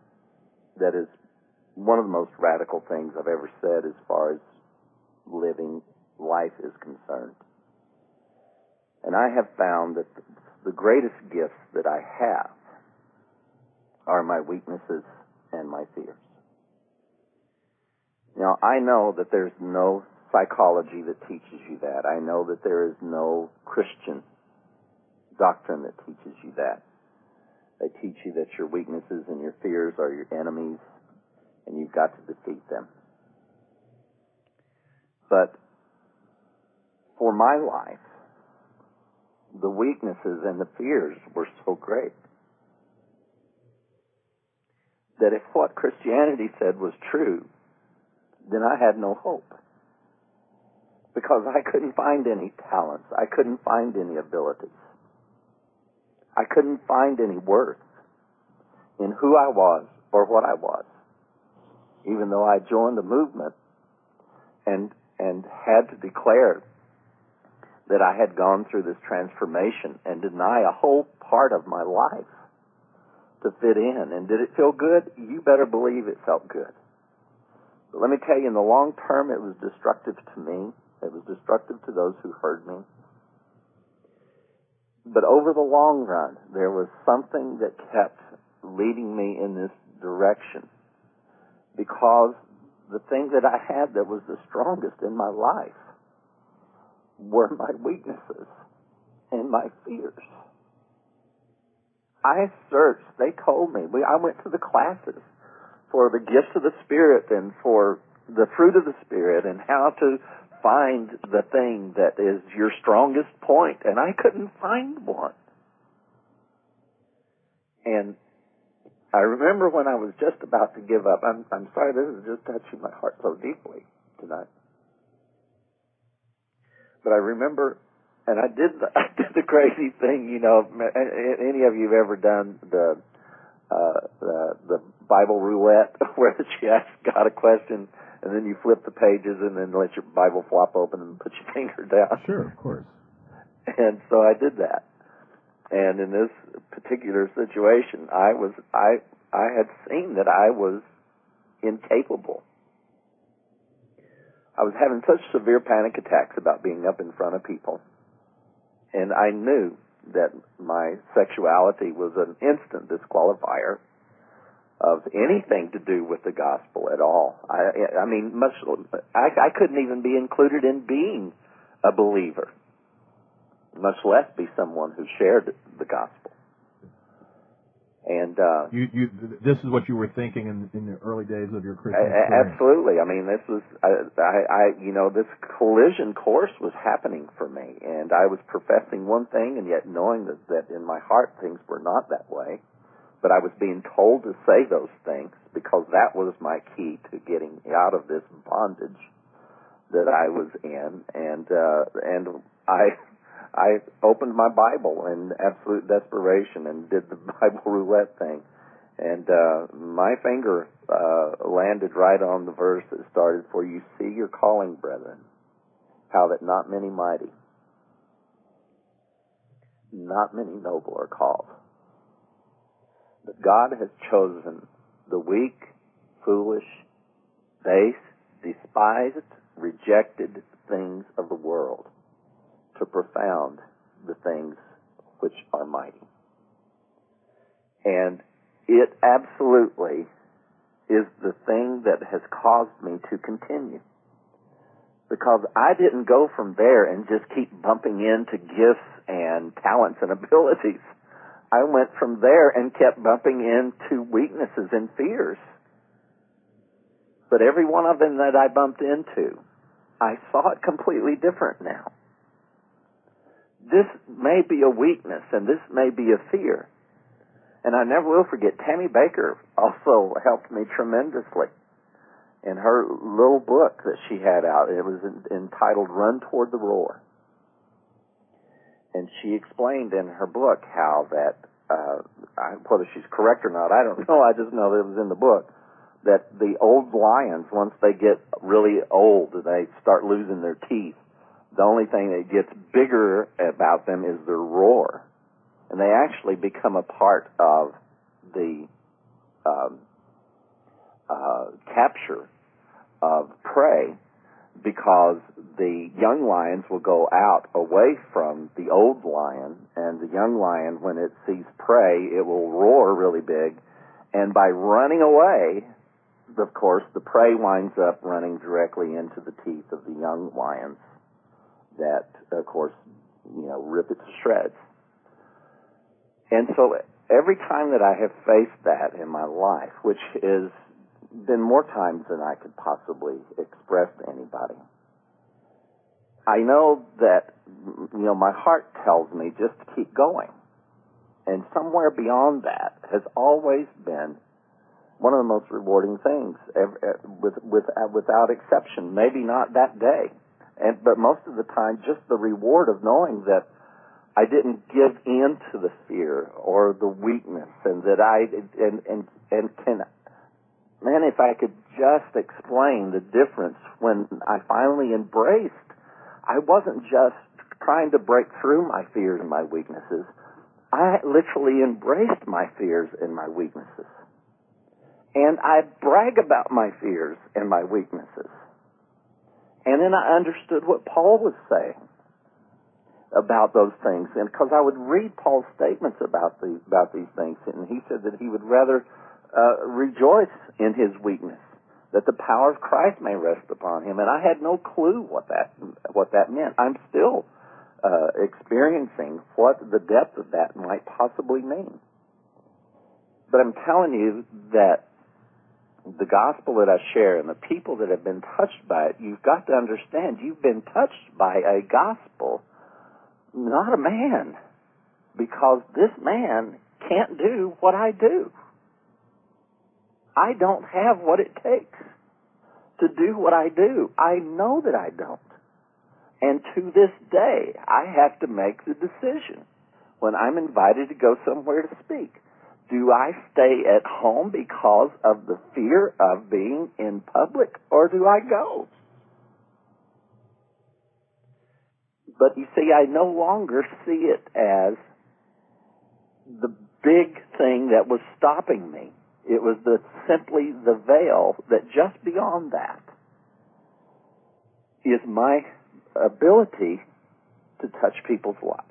S2: one of the most radical things I've ever said as far as living life is concerned. And I have found that the greatest gifts that I have are my weaknesses and my fears. I know that there's no psychology that teaches you that. I know that there is no Christian doctrine that teaches you that. They teach you that your weaknesses and your fears are your enemies, and you've got to defeat them. But for my life, the weaknesses and the fears were so great that if what Christianity said was true, then I had no hope. Because I couldn't find any talents. I couldn't find any abilities. I couldn't find any worth in who I was or what I was. Even though I joined the movement and had to declare that I had gone through this transformation and deny a whole part of my life to fit in. And did it feel good? You better believe it felt good. But let me tell you, in the long term, it was destructive to me. It was destructive to those who heard me. But over the long run, there was something that kept leading me in this direction. Because the thing that I had that was the strongest in my life were my weaknesses and my fears. I searched. They told me. I went to the classes for the gifts of the Spirit and for the fruit of the Spirit and how to find the thing that is your strongest point. And I couldn't find one. And I remember when I was just about to give up. I'm sorry, this is just touching my heart so deeply tonight. But I remember, and I did the crazy thing, any of you have ever done the Bible roulette where you ask God a question and then you flip the pages and then let your Bible flop open and put your finger down?
S1: Sure, of course.
S2: And so I did that. And in this particular situation, I had seen that I was incapable. I was having such severe panic attacks about being up in front of people. And I knew that my sexuality was an instant disqualifier of anything to do with the gospel at all. I couldn't even be included in being a believer, much less be someone who shared the gospel. And
S1: this is what you were thinking in the early days of your Christian experience.
S2: Absolutely. I mean, this was this collision course was happening for me, and I was professing one thing, and yet knowing that in my heart things were not that way. But I was being told to say those things because that was my key to getting out of this bondage that I was in, and I opened my Bible in absolute desperation and did the Bible roulette thing. And my finger landed right on the verse that started, "For you see your calling, brethren, how that not many mighty, not many noble are called. But God has chosen the weak, foolish, base, despised, rejected things of the world to profound the things which are mighty. And it absolutely is the thing that has caused me to continue. Because I didn't go from there and just keep bumping into gifts and talents and abilities. I went from there and kept bumping into weaknesses and fears. But every one of them that I bumped into, I saw it completely different now. This may be a weakness and this may be a fear. And I never will forget, Tammy Baker also helped me tremendously in her little book that she had out. It was entitled Run Toward the Roar. And she explained in her book how that, whether she's correct or not, I don't know, I just know that it was in the book, that the old lions, once they get really old, they start losing their teeth, the only thing that gets bigger about them is their roar. And they actually become a part of the capture of prey, because the young lions will go out away from the old lion, and the young lion, when it sees prey, it will roar really big, and by running away, of course, the prey winds up running directly into the teeth of the young lions that, of course, rip it to shreds. And so every time that I have faced that in my life, which has been more times than I could possibly express to anybody, I know that, my heart tells me just to keep going. And somewhere beyond that has always been one of the most rewarding things, without exception. Maybe not that day, but most of the time, just the reward of knowing that I didn't give in to the fear or the weakness, and that man, if I could just explain the difference when I finally embraced, I wasn't just trying to break through my fears and my weaknesses. I literally embraced my fears and my weaknesses. And I brag about my fears and my weaknesses. And then I understood what Paul was saying about those things. And because I would read Paul's statements about these things, and he said that he would rather rejoice in his weakness, that the power of Christ may rest upon him. And I had no clue what that meant. I'm still experiencing what the depth of that might possibly mean. But I'm telling you that the gospel that I share and the people that have been touched by it, you've got to understand, you've been touched by a gospel, not a man, because this man can't do what I do. I don't have what it takes to do what I do. I know that I don't. And to this day, I have to make the decision when I'm invited to go somewhere to speak. Do I stay at home because of the fear of being in public, or do I go? But you see, I no longer see it as the big thing that was stopping me. It was simply the veil that just beyond that is my ability to touch people's lives.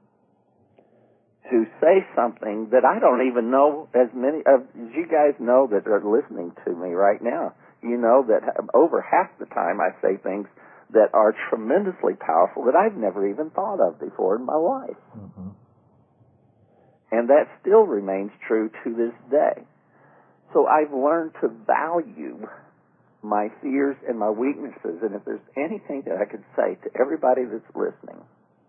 S2: To say something that I don't even know, as you guys know that are listening to me right now, you know that over half the time I say things that are tremendously powerful that I've never even thought of before in my life. Mm-hmm. And that still remains true to this day. So I've learned to value my fears and my weaknesses, and if there's anything that I could say to everybody that's listening,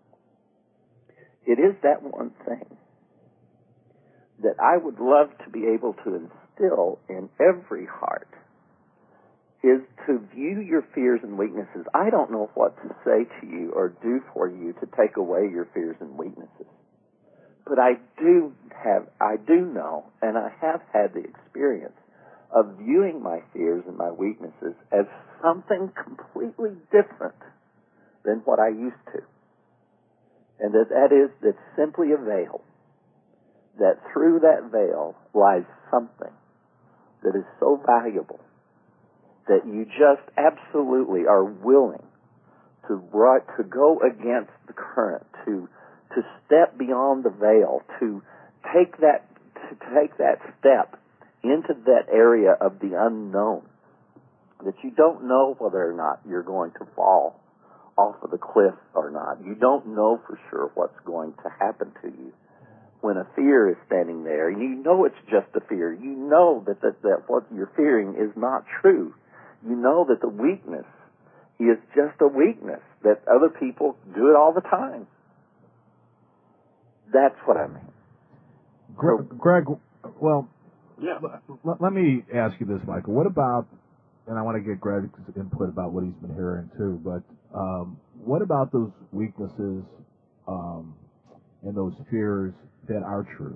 S2: it is that one thing that I would love to be able to instill in every heart, is to view your fears and weaknesses. I don't know what to say to you or do for you to take away your fears and weaknesses. But I do know, and I have had the experience of viewing my fears and my weaknesses as something completely different than what I used to. And that's simply a veil. That through that veil lies something that is so valuable that you just absolutely are willing to go against the current, to step beyond the veil, to take that step into that area of the unknown, that you don't know whether or not you're going to fall off of the cliff or not. You don't know for sure what's going to happen to you. When a fear is standing there, and you know it's just a fear, you know that what you're fearing is not true. You know that the weakness is just a weakness, that other people do it all the time. That's what I mean.
S1: Greg, well,
S5: Yeah.
S1: let me ask you this, Michael. What about, and I want to get Greg's input about what he's been hearing too, but what about those weaknesses and those fears that are true?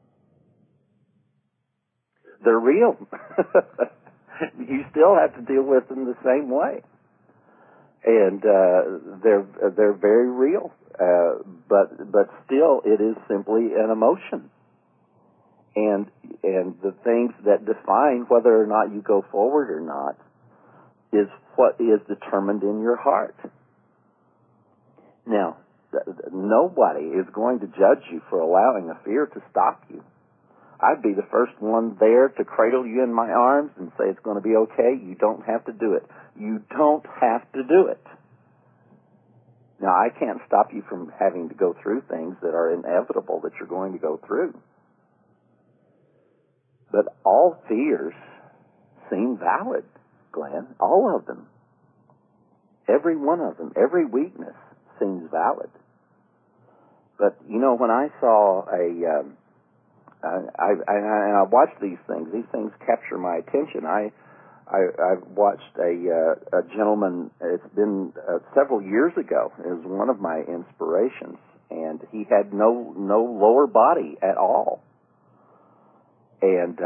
S2: They're real. You still have to deal with them the same way. And they're very real. But still, it is simply an emotion. And the things that define whether or not you go forward or not is what is determined in your heart. Now, nobody is going to judge you for allowing a fear to stop you. I'd be the first one there to cradle you in my arms and say it's going to be okay. You don't have to do it. You don't have to do it. Now, I can't stop you from having to go through things that are inevitable that you're going to go through. But all fears seem valid, Glenn. All of them. Every one of them. Every weakness seems valid. But, you know, when I saw I watched these things capture my attention. I watched a gentleman, it's been several years ago, it was one of my inspirations, and he had no lower body at all. And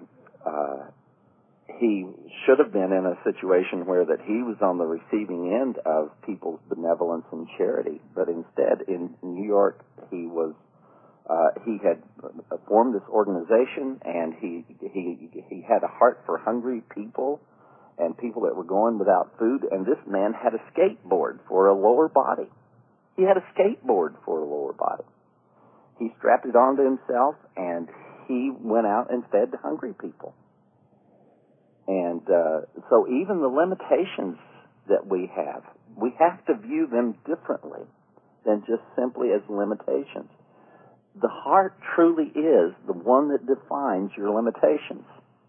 S2: he should have been in a situation where that he was on the receiving end of people's benevolence and charity, but instead in New York he had formed this organization, and he had a heart for hungry people and people that were going without food, and this man had a skateboard for a lower body. He had a skateboard for a lower body. He strapped it onto himself, and he went out and fed hungry people. And so even the limitations that we have to view them differently than just simply as limitations. The heart truly is the one that defines your limitations.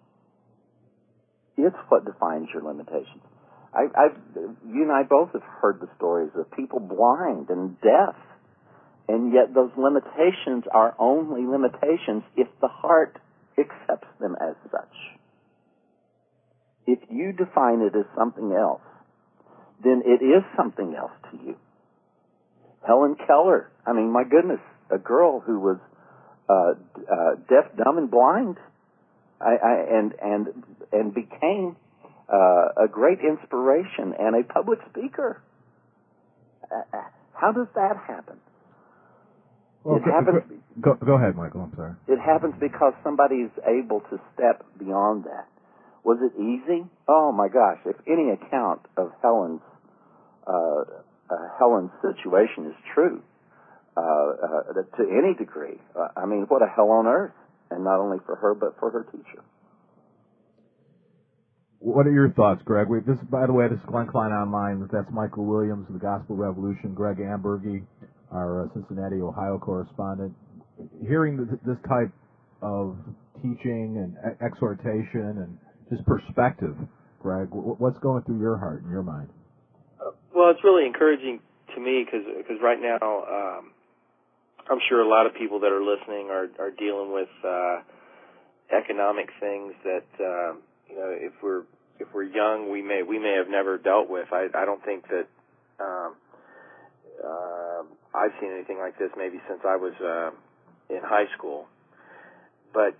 S2: It's what defines your limitations. You and I both have heard the stories of people blind and deaf, and yet those limitations are only limitations if the heart accepts them as such. If you define it as something else, then it is something else to you. Helen Keller, I mean, my goodness, a girl who was deaf, dumb, and blind, and became a great inspiration and a public speaker. How does that happen?
S1: Well, go ahead, Michael. I'm sorry.
S2: It happens because somebody is able to step beyond that. Was it easy? Oh my gosh! If any account of Helen's situation is true, to any degree, I mean, what a hell on earth, and not only for her but for her teacher.
S1: What are your thoughts, Greg? By the way, this is Glenn Klein Online. That's Michael Williams of the Gospel Revolution, Greg Ambergy, our Cincinnati, Ohio correspondent. Hearing this type of teaching and exhortation and just perspective, Greg, what's going through your heart and your mind?
S5: Well, it's really encouraging to me because right now I'm sure a lot of people that are listening are dealing with economic things that if we're young we may have never dealt with. I don't think that I've seen anything like this maybe since I was in high school. But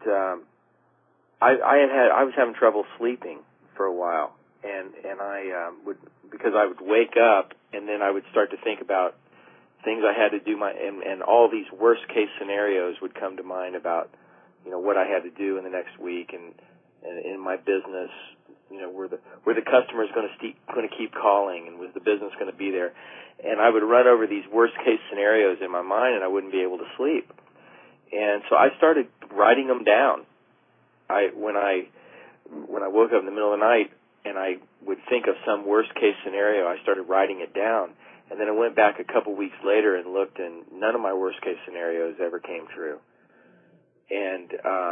S5: I was having trouble sleeping for a while, and I would, because I would wake up and then I would start to think about things I had to do, and all these worst case scenarios would come to mind about what I had to do in the next week and in my business, were the customers going to keep calling, and was the business going to be there? And I would run over these worst case scenarios in my mind, and I wouldn't be able to sleep. And so I started writing them down. When I woke up in the middle of the night and I would think of some worst case scenario, I started writing it down. And then I went back a couple weeks later and looked, and none of my worst case scenarios ever came true. And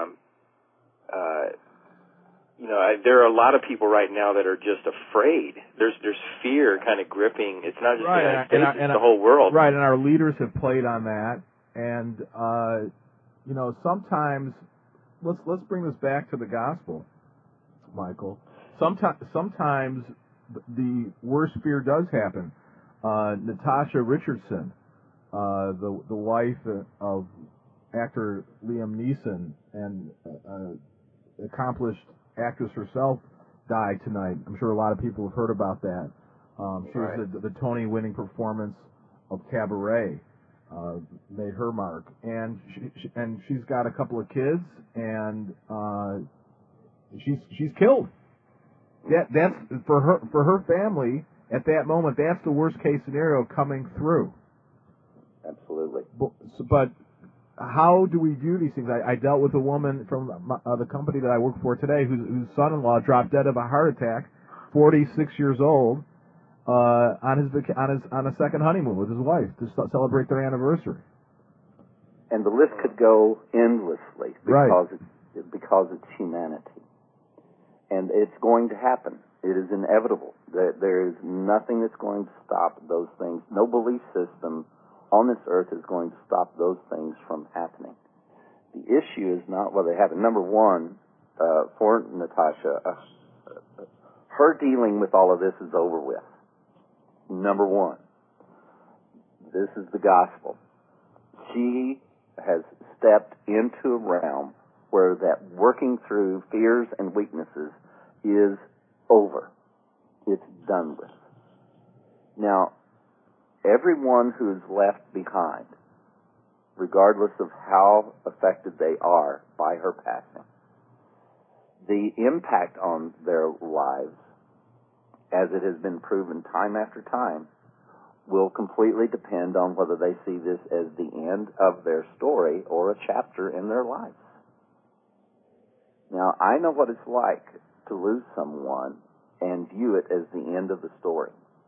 S5: there are a lot of people right now that are just afraid. There's fear kind of gripping. It's not just the United States, it's the whole world.
S1: Right, and our leaders have played on that. And sometimes let's bring this back to the gospel, Michael. Sometimes the worst fear does happen. Natasha Richardson, the wife of actor Liam Neeson and accomplished actress herself, died tonight. I'm sure a lot of people have heard about that. She was the Tony-winning performance of Cabaret. Made her mark, and she's got a couple of kids, and she's killed. That's for her family at that moment. That's the worst case scenario coming through.
S2: Absolutely.
S1: But how do we view these things? I dealt with a woman from the company that I work for today whose son-in-law dropped dead of a heart attack, 46 years old. On a second honeymoon with his wife to celebrate their anniversary,
S2: and the list could go endlessly because it's humanity, and it's going to happen. It is inevitable. There is nothing that's going to stop those things. No belief system on this earth is going to stop those things from happening. The issue is not whether they happen. Number one, for Natasha, her dealing with all of this is over with. Number one, this is the gospel. She has stepped into a realm where that working through fears and weaknesses is over. It's done with. Now, everyone who's left behind, regardless of how affected they are by her passing, the impact on their lives, as it has been proven time after time, will completely depend on whether they see this as the end of their story or a chapter in their life. Now, I know what it's like to lose someone and view it as the end of the story.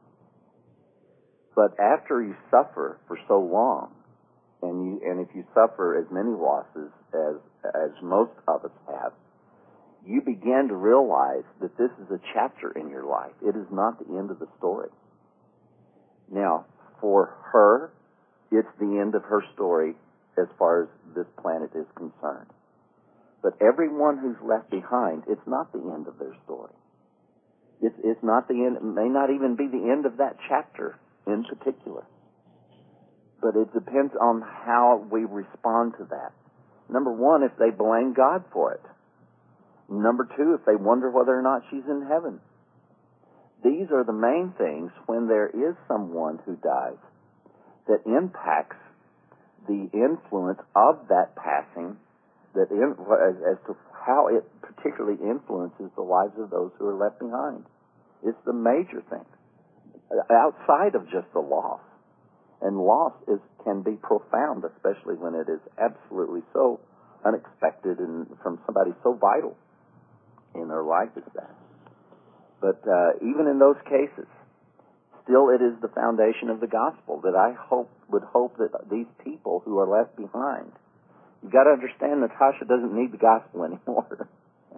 S2: But after you suffer for so long, and if you suffer as many losses as most of us have, you begin to realize that this is a chapter in your life. It is not the end of the story. Now, for her, it's the end of her story as far as this planet is concerned. But everyone who's left behind, it's not the end of their story. It's not the end. It may not even be the end of that chapter in particular. But it depends on how we respond to that. Number one, if they blame God for it. Number two, if they wonder whether or not she's in heaven. These are the main things when there is someone who dies that impacts the influence of that passing, as to how it particularly influences the lives of those who are left behind. It's the major thing, outside of just the loss. And loss can be profound, especially when it is absolutely so unexpected and from somebody so vital in their life as that. But even in those cases, still it is the foundation of the gospel that I would hope that these people who are left behind, you've got to understand Natasha doesn't need the gospel anymore.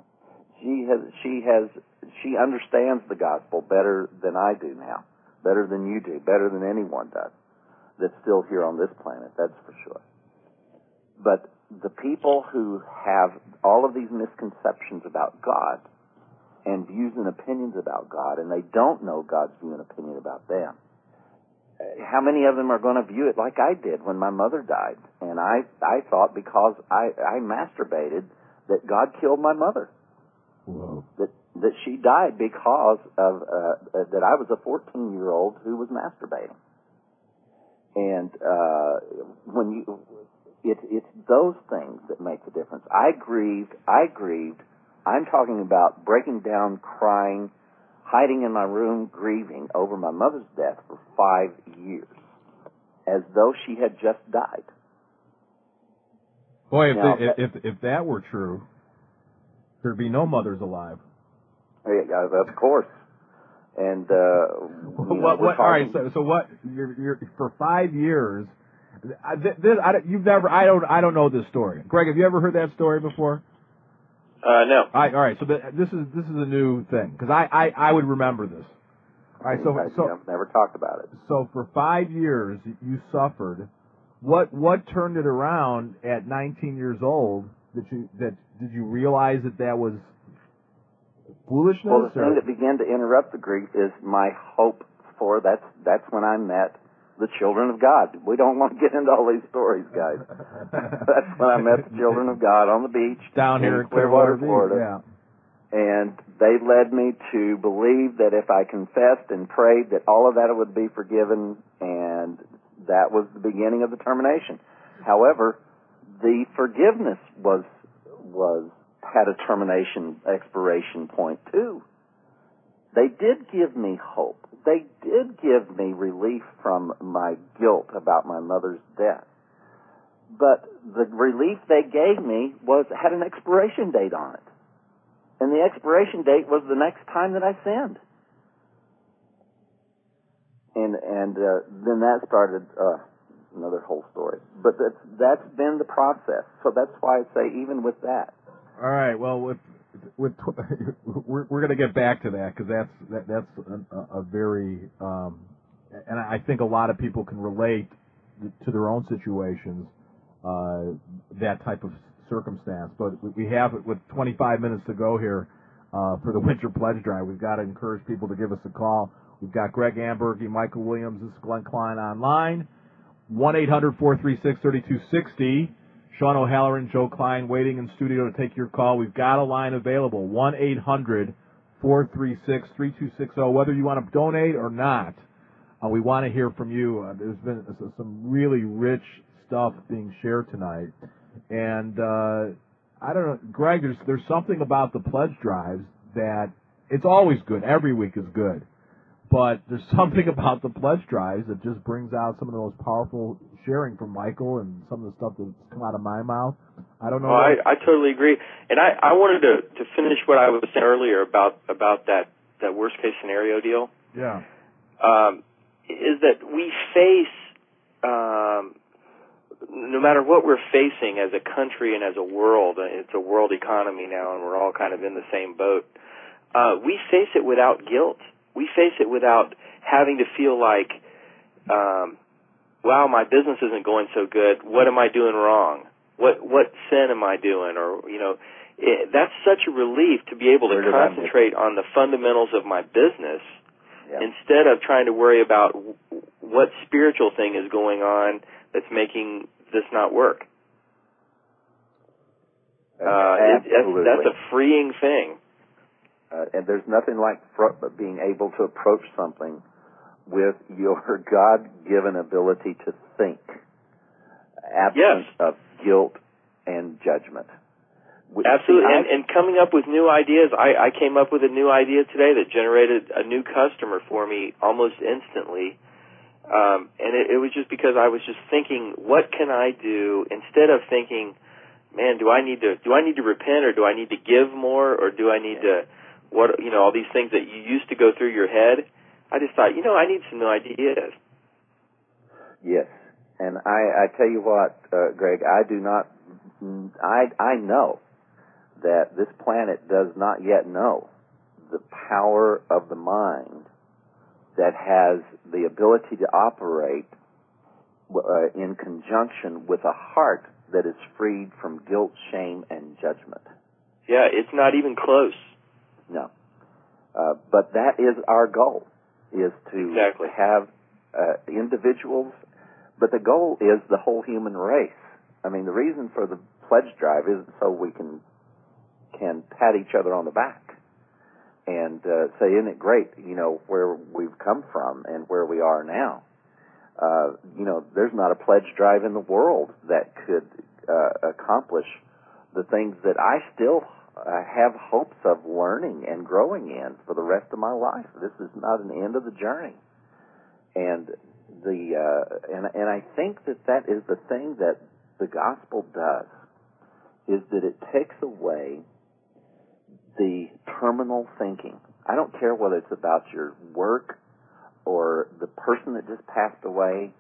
S2: She understands the gospel better than I do now, better than you do, better than anyone does that's still here on this planet, that's for sure. But the people who have all of these misconceptions about God and views and opinions about God, and they don't know God's view and opinion about them, how many of them are going to view it like I did when my mother died? And I thought because I masturbated that God killed my mother.
S1: Whoa. That
S2: she died because of that I was a 14-year-old who was masturbating. And it's those things that make the difference. I grieved I'm talking about breaking down, crying, hiding in my room, grieving over my mother's death for 5 years, as though she had just died.
S1: Boy,
S2: Now,
S1: if that were true, there'd be no mothers alive.
S2: Of course. And
S1: All right. So what? You're for 5 years. I don't know this story. Greg, have you ever heard that story before?
S5: No.
S1: All right. So this is a new thing because I would remember this. All right. So
S2: I've never talked about it.
S1: So for 5 years you suffered. What turned it around at 19 years old? Did you realize that was foolishness?
S2: Well, the thing that began to interrupt the grief is my hope for that's when I met the children of God. We don't want to get into all these stories, guys. That's when I met the children of God on the beach
S1: down here in
S2: Clearwater,
S1: Beach,
S2: Florida.
S1: Yeah.
S2: And they led me to believe that if I confessed and prayed that all of that would be forgiven, and that was the beginning of the termination. However, the forgiveness had a termination expiration point too. They did give me hope. They did give me relief from my guilt about my mother's death. But the relief they gave me had an expiration date on it. And the expiration date was the next time that I sinned. And then that started another whole story. But that's been the process. So that's why I say even with that.
S1: All right. Well, we're going to get back to that because that's a very and I think a lot of people can relate to their own situations, that type of circumstance. But we have it with 25 minutes to go here for the Winter Pledge Drive. We've got to encourage people to give us a call. We've got Greg Ambergy, Michael Williams, this is Glenn Klein online. 1-800-436-3260. Sean O'Halloran, Joe Klein waiting in studio to take your call. We've got a line available, 1-800-436-3260. Whether you want to donate or not, we want to hear from you. There's been some really rich stuff being shared tonight. And I don't know, Greg, there's something about the pledge drives that it's always good. Every week is good. But there's something about the pledge drives that just brings out some of the most powerful sharing from Michael and some of the stuff that's come out of my mouth. I don't know.
S5: Well, I totally agree. And I wanted to finish what I was saying earlier about that worst case scenario deal.
S1: Yeah.
S5: Is that we face, no matter what we're facing as a country and as a world, it's a world economy now and we're all kind of in the same boat, we face it without guilt. We face it without having to feel like, wow, my business isn't going so good. What am I doing wrong? What sin am I doing? Or, that's such a relief to be able to concentrate on the fundamentals of my business instead of trying to worry about what spiritual thing is going on that's making this not work. That's a freeing thing.
S2: And there's nothing like being able to approach something with your God-given ability to think, absent of guilt and judgment.
S5: Absolutely, and coming up with new ideas. I came up with a new idea today that generated a new customer for me almost instantly, and it was just because I was just thinking, what can I do instead of thinking, man, do I need to repent, or do I need to give more, or do I need to all these things that you used to go through your head. I just thought, I need some new ideas.
S2: Yes, and I tell you what, Greg, I know that this planet does not yet know the power of the mind that has the ability to operate in conjunction with a heart that is freed from guilt, shame, and judgment.
S5: Yeah, it's not even close.
S2: No. But that is our goal, is to have individuals, but the goal is the whole human race. I mean, the reason for the pledge drive is so we can pat each other on the back and say, isn't it great, where we've come from and where we are now. There's not a pledge drive in the world that could accomplish the things that I still have hopes of learning and growing in for the rest of my life. This is not an end of the journey. And and I think that is the thing that the gospel does, is that it takes away the terminal thinking. I don't care whether it's about your work or the person that just passed away,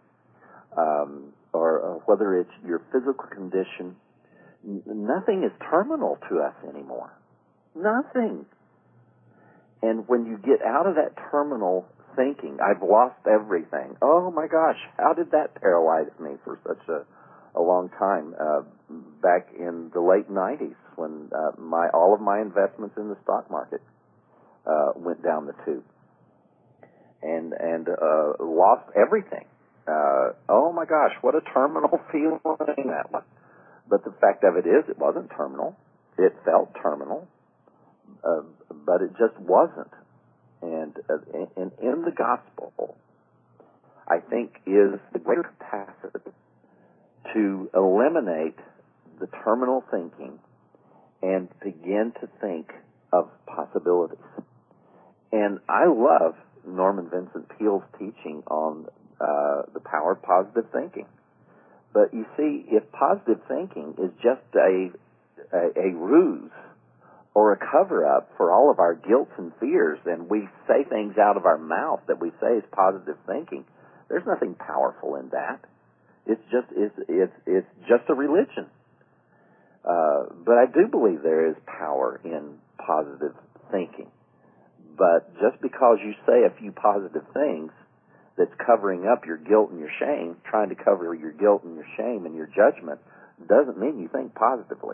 S2: or whether it's your physical condition. Nothing is terminal to us anymore. Nothing. And when you get out of that terminal thinking, I've lost everything. Oh my gosh, how did that paralyze me for such a long time? Back in the late 90s, when all of my investments in the stock market went down the tube, and lost everything. Oh my gosh, what a terminal feeling that was. But the fact of it is, it wasn't terminal. It felt terminal, but it just wasn't. And in the gospel, I think, is the great capacity to eliminate the terminal thinking and begin to think of possibilities. And I love Norman Vincent Peale's teaching on the power of positive thinking. But you see, if positive thinking is just a ruse or a cover-up for all of our guilt and fears, and we say things out of our mouth that we say is positive thinking, there's nothing powerful in that. It's just a religion. But I do believe there is power in positive thinking. But just because you say a few positive things that's covering up your guilt and your shame, trying to cover your guilt and your shame and your judgment, doesn't mean you think positively.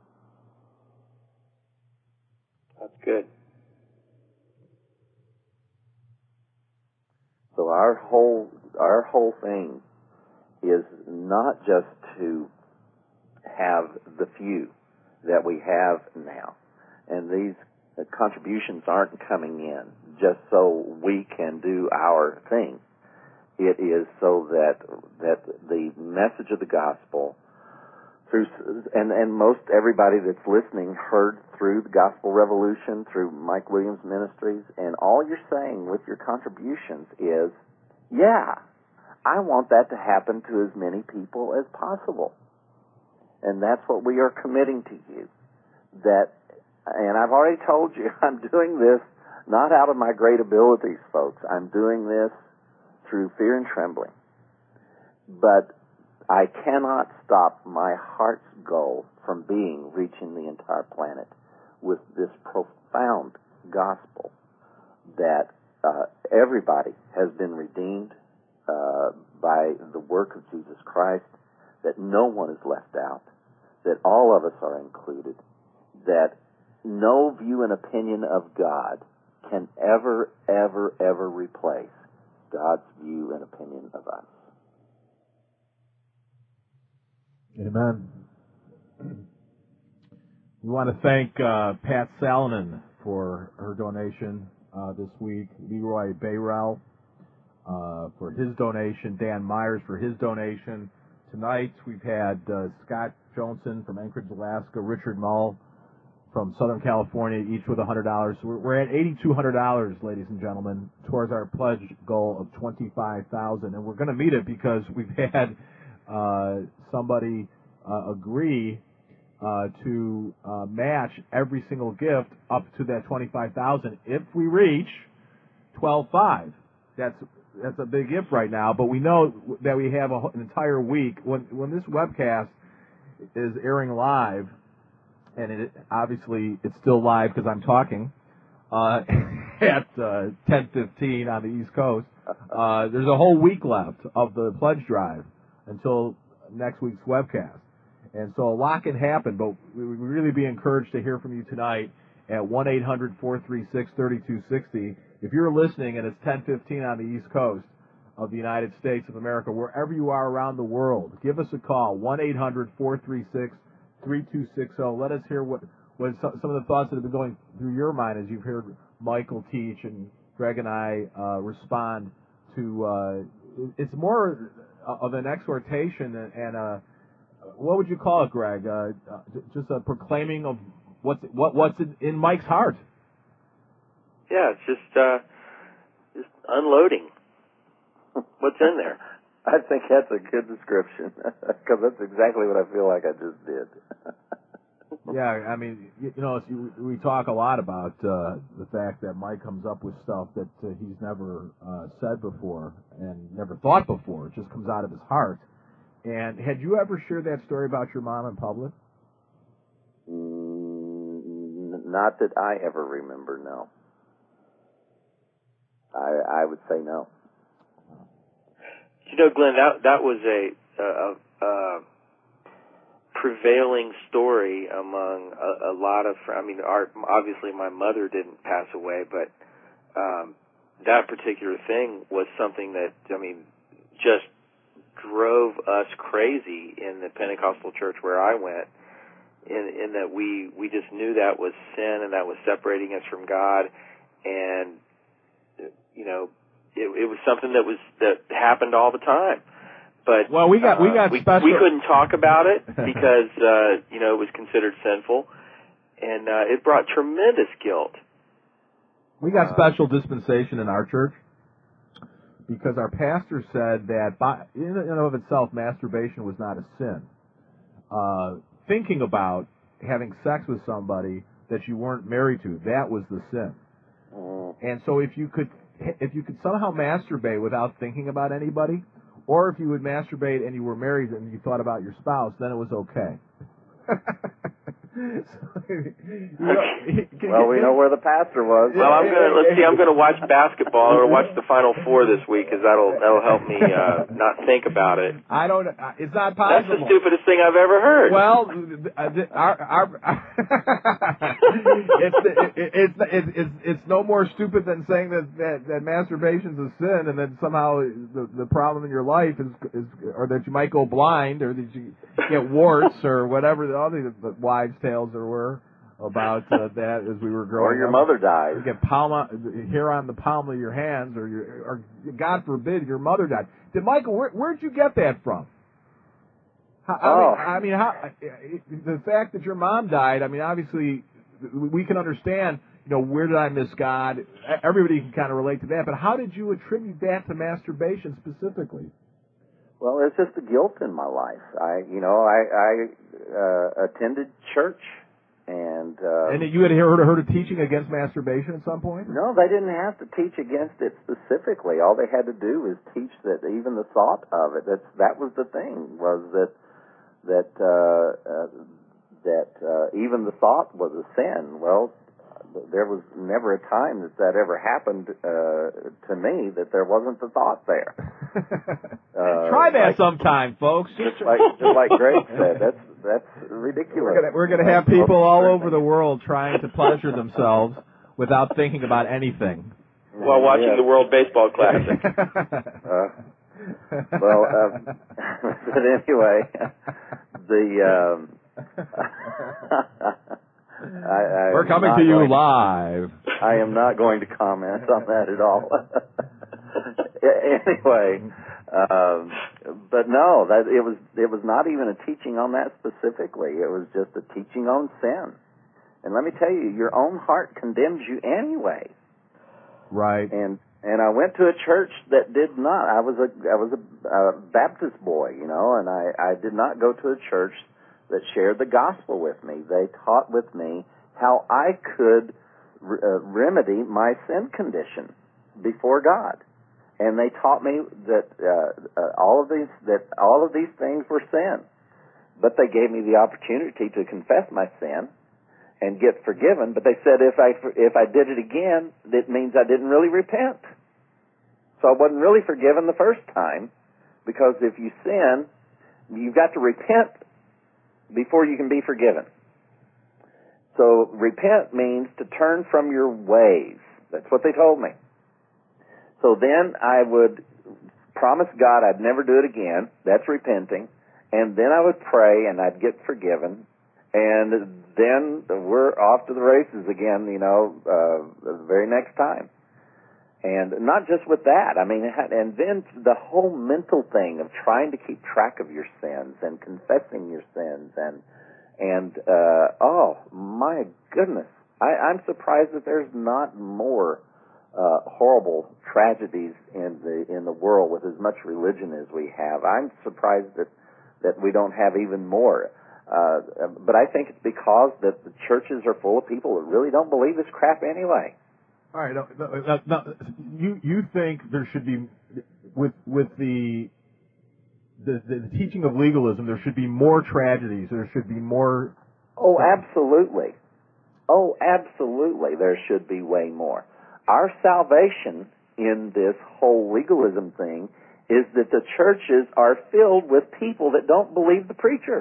S5: That's good.
S2: So our whole thing is not just to have the few that we have now, and these contributions aren't coming in just so we can do our thing. It is so that the message of the gospel, and most everybody that's listening heard through the Gospel Revolution, through Mike Williams Ministries, and all you're saying with your contributions is, yeah, I want that to happen to as many people as possible. And that's what we are committing to you. And I've already told you, I'm doing this not out of my great abilities, folks. I'm doing this through fear and trembling. But I cannot stop my heart's goal from reaching the entire planet with this profound gospel that everybody has been redeemed by the work of Jesus Christ, that no one is left out, that all of us are included, that no view and opinion of God can ever, ever, ever replace God's view and opinion of us.
S1: Amen. We want to thank Pat Salonen for her donation this week, Leroy Bayrell for his donation, Dan Myers for his donation. Tonight we've had Scott Johnson from Anchorage, Alaska, Richard Mull from Southern California, each with $100. We're at $8,200, ladies and gentlemen, towards our pledge goal of $25,000, and we're going to meet it because we've had somebody agree to match every single gift up to that $25,000 if we reach 12.5. That's a big if right now, but we know that we have an entire week. When this webcast is airing live, and obviously it's still live because I'm talking at 10:15 on the East Coast. There's a whole week left of the pledge drive until next week's webcast. And so a lot can happen, but we would really be encouraged to hear from you tonight at 1-800-436-3260. If you're listening and it's 10:15 on the East Coast of the United States of America, wherever you are around the world, give us a call, 1-800-436-3260. Let us hear what some of the thoughts that have been going through your mind as you've heard Michael teach and Greg and I respond to. It's more of an exhortation and a, what would you call it, Greg? Just a proclaiming of what's in Mike's heart?
S5: Yeah, it's just unloading. What's in there?
S2: I think that's a good description because that's exactly what I feel like I just did.
S1: Yeah, I mean, we talk a lot about the fact that Mike comes up with stuff that he's never said before and never thought before. It just comes out of his heart. And had you ever shared that story about your mom in public?
S2: Not that I ever remember, no. I would say no.
S5: You know, Glenn, that was a prevailing story among a lot of. I mean, obviously my mother didn't pass away, but that particular thing was something that just drove us crazy in the Pentecostal church where I went. In that we just knew that was sin and that was separating us from God, and it was something that happened all the time. But
S1: we special.
S5: We couldn't talk about it because it was considered sinful, and it brought tremendous guilt.
S1: We got special dispensation in our church because our pastor said that in and of itself masturbation was not a sin. Thinking about having sex with somebody that you weren't married to, that was the sin. And so if you could somehow masturbate without thinking about anybody, or if you would masturbate and you were married and you thought about your spouse, then it was okay.
S2: Well, we know where the pastor was.
S5: Well, I'm gonna watch basketball or watch the Final Four this week, because that'll help me not think about it.
S1: It's not possible.
S5: That's the stupidest thing I've ever heard.
S1: Well, it's no more stupid than saying that masturbation's a sin, and then somehow the problem in your life is or that you might go blind, or that you get warts, or whatever the other wives' tales there were about that as we were growing up.
S2: Or your mother died.
S1: You get hair on the palm of your hands, or God forbid, your mother died. Michael, where'd you get that from? The fact that your mom died, obviously, we can understand, where did I miss God? Everybody can kind of relate to that, but how did you attribute that to masturbation specifically?
S2: Well, it's just the guilt in my life. I attended church, and
S1: you had heard a teaching against masturbation at some point?
S2: No, they didn't have to teach against it specifically. All they had to do was teach that even the thought of it. That was the thing, was that even the thought was a sin. Well, there was never a time that ever happened to me that there wasn't the thought there.
S1: Try that sometime, folks.
S2: Just like Greg said, that's ridiculous.
S1: We're gonna have people all over the world trying to pleasure themselves without thinking about anything
S5: while watching the World Baseball Classic.
S2: But anyway,
S1: we're coming to you live.
S2: I am not going to comment on that at all. Anyway, but no, it was not even a teaching on that specifically. It was just a teaching on sin. And let me tell you, your own heart condemns you anyway.
S1: Right.
S2: And I went to a church that did not. I was a Baptist boy, and I did not go to a church that shared the gospel with me. They taught with me how I could remedy my sin condition before God, and they taught me that all of these things were sin. But they gave me the opportunity to confess my sin and get forgiven. But they said if I did it again, it means I didn't really repent. So I wasn't really forgiven the first time, because if you sin, you've got to repent before you can be forgiven. So repent means to turn from your ways. That's what they told me. So then I would promise God I'd never do it again. That's repenting. And then I would pray and I'd get forgiven. And then we're off to the races again, the very next time. And not just with that, and then the whole mental thing of trying to keep track of your sins and confessing your sins And oh my goodness, I'm surprised that there's not more horrible tragedies in the world with as much religion as we have. I'm surprised that we don't have even more. But I think it's because that the churches are full of people that really don't believe this crap anyway.
S1: All right. Now, you think there should be with the teaching of legalism, there should be more tragedies. There should be more.
S2: Oh, absolutely. Oh, absolutely. There should be way more. Our salvation in this whole legalism thing is that the churches are filled with people that don't believe the preacher.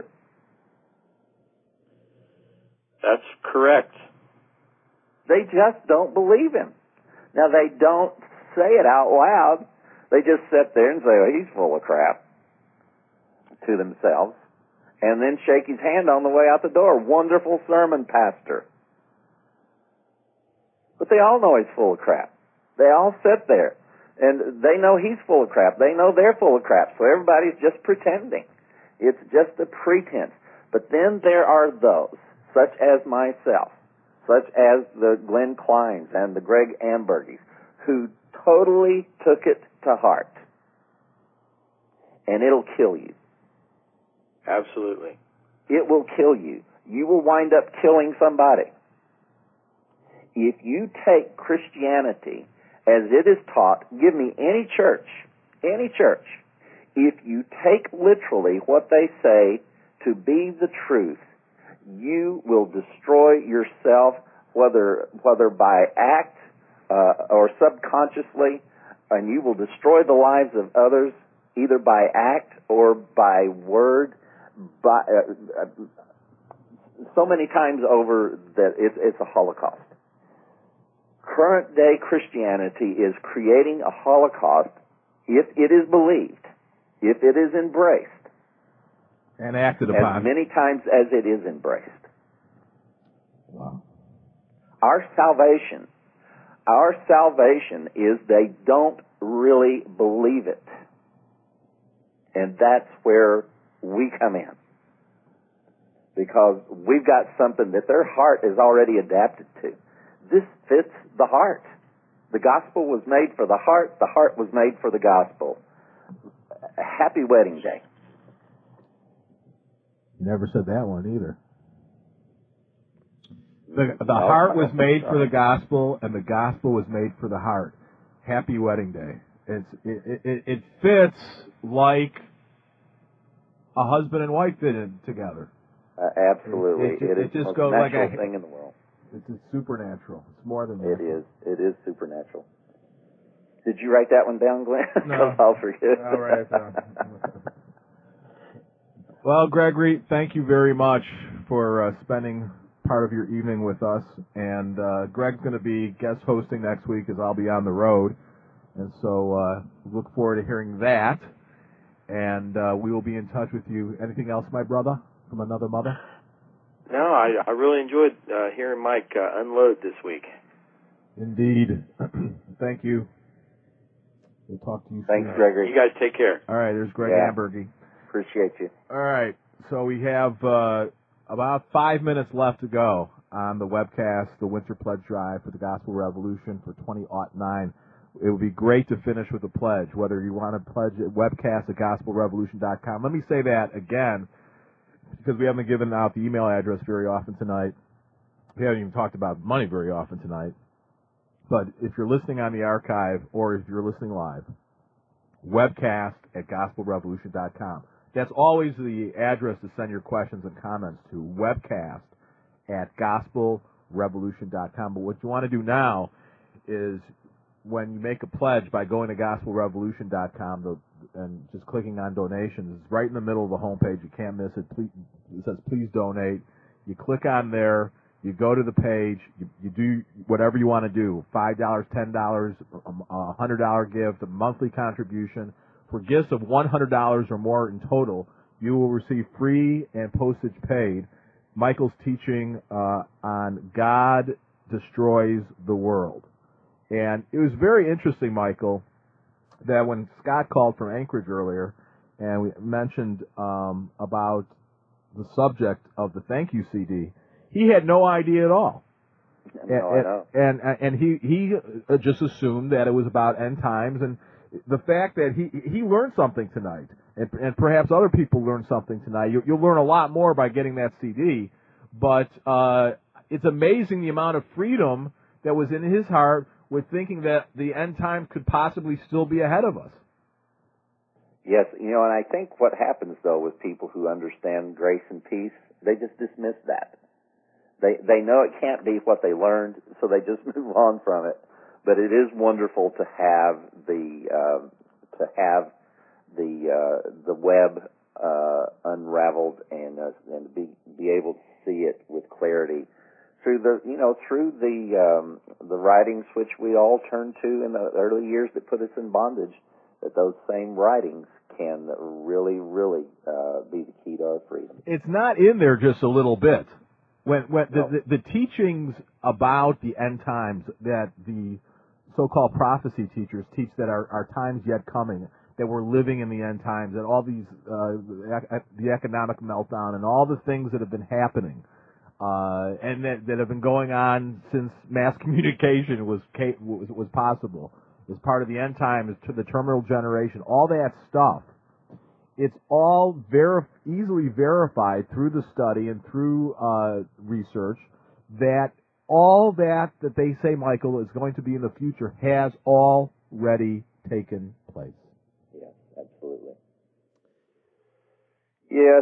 S5: That's correct.
S2: They just don't believe him. Now, they don't say it out loud. They just sit there and say, oh, he's full of crap to themselves, and then shake his hand on the way out the door. Wonderful sermon, pastor. But they all know he's full of crap. They all sit there, and they know he's full of crap. They know they're full of crap, so everybody's just pretending. It's just a pretense. But then there are those, such as myself, such as the Glenn Kleins and the Greg Ambergis, who totally took it to heart. And it'll kill you.
S5: Absolutely.
S2: It will kill you. You will wind up killing somebody. If you take Christianity as it is taught, give me any church, if you take literally what they say to be the truth, you will destroy yourself, whether by act or subconsciously, and you will destroy the lives of others either by act or by word, by, so many times over that it's a Holocaust. Current day Christianity is creating a Holocaust if it is believed, if it is embraced,
S1: and acted upon
S2: as many times as it is embraced.
S1: Wow.
S2: Our salvation is they don't really believe it. And that's where we come in. Because we've got something that their heart is already adapted to. This fits the heart. The gospel was made for the heart was made for the gospel. Happy wedding day.
S1: You never said that one either. The heart was made for the gospel, and the gospel was made for the heart. Happy wedding day. It fits like a husband and wife fit in together.
S2: Absolutely.
S1: It just
S2: the most
S1: goes like
S2: natural thing in the world.
S1: It's supernatural. It's more than that.
S2: It is supernatural. Did you write that one down, Glenn?
S1: No.
S2: I'll forget.
S1: I'll write it down. Well, Gregory, thank you very much for spending part of your evening with us. And Greg's going to be guest hosting next week as I'll be on the road. And so look forward to hearing that. And we will be in touch with you. Anything else, my brother, from another mother?
S5: No, I really enjoyed hearing Mike unload this week.
S1: Indeed. Thank you. We'll talk to you soon.
S2: Thanks, Gregory.
S5: You guys take care.
S1: All right, there's Greg Ambergy.
S2: Appreciate you.
S1: All right, so we have about 5 minutes left to go on the webcast, the Winter Pledge Drive for the Gospel Revolution for 2009. It would be great to finish with a pledge, whether you want to pledge at webcast at gospelrevolution.com. Let me say that again, because we haven't given out the email address very often tonight. We haven't even talked about money very often tonight. But if you're listening on the archive or if you're listening live, webcast at gospelrevolution.com. That's always the address to send your questions and comments to, webcast at gospelrevolution.com. But what you want to do now is when you make a pledge by going to gospelrevolution.com and just clicking on donations, it's right in the middle of the homepage. You can't miss it. Please, it says please donate. You click on there. You go to the page. You do whatever you want to do. $5, $10, a $100 gift, a monthly contribution. For gifts of $100 or more in total, you will receive free and postage paid Michael's teaching on God Destroys the World. And it was very interesting, Michael, that when Scott called from Anchorage earlier, and we mentioned about the subject of the thank you CD, he had no idea at all.
S2: No,
S1: And he just assumed that it was about end times, and the fact that he learned something tonight, and perhaps other people learned something tonight. You'll learn a lot more by getting that CD, but it's amazing the amount of freedom that was in his heart with thinking that the end time could possibly still be ahead of us.
S2: Yes, and I think what happens, though, with people who understand grace and peace, they just dismiss that. They know it can't be what they learned, so they just move on from it. But it is wonderful to have the web unraveled and be able to see it with clarity through the writings which we all turn to in the early years that put us in bondage. That those same writings can really, really be the key to our freedom.
S1: It's not in there just a little bit. When the teachings about the end times that the so-called prophecy teachers teach, that are times yet coming, that we're living in the end times, that all these the economic meltdown and all the things that have been happening and that have been going on since mass communication was possible, as part of the end times, to the terminal generation, all that stuff. It's all easily verified through the study and through research that all that they say, Michael, is going to be in the future has already taken place.
S2: Yes, absolutely. Yes,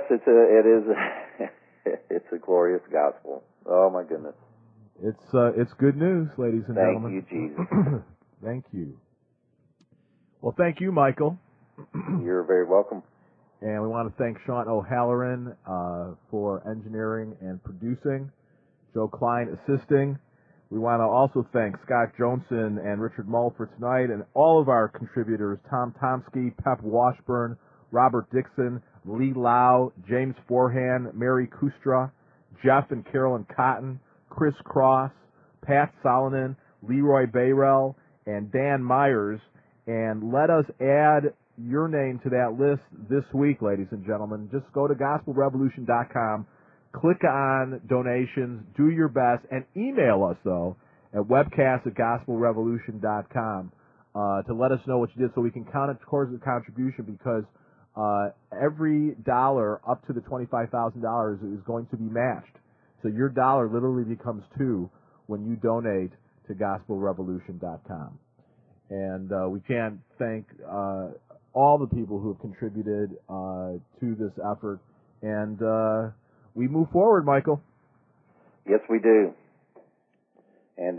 S2: it's a glorious gospel. Oh my goodness.
S1: It's good news, ladies and gentlemen.
S2: Thank you, Jesus.
S1: Thank you. Well, thank you, Michael.
S2: You're very welcome.
S1: And we want to thank Sean O'Halloran for engineering and producing, Joe Klein assisting. We want to also thank Scott Johnson and Richard Mull for tonight, and all of our contributors, Tom Tomsky, Pep Washburn, Robert Dixon, Lee Lau, James Forehand, Mary Kustra, Jeff and Carolyn Cotton, Chris Cross, Pat Solonen, Leroy Bayrell, and Dan Myers. And let us add your name to that list this week, ladies and gentlemen. Just go to gospelrevolution.com, click on donations, do your best, and email us, though, at webcast@gospelrevolution.com to let us know what you did, so we can count it towards the contribution, because every dollar up to the $25,000 is going to be matched. So your dollar literally becomes two when you donate to gospelrevolution.com. And we can't thank all the people who have contributed to this effort. And we move forward, Michael.
S2: Yes, we do. And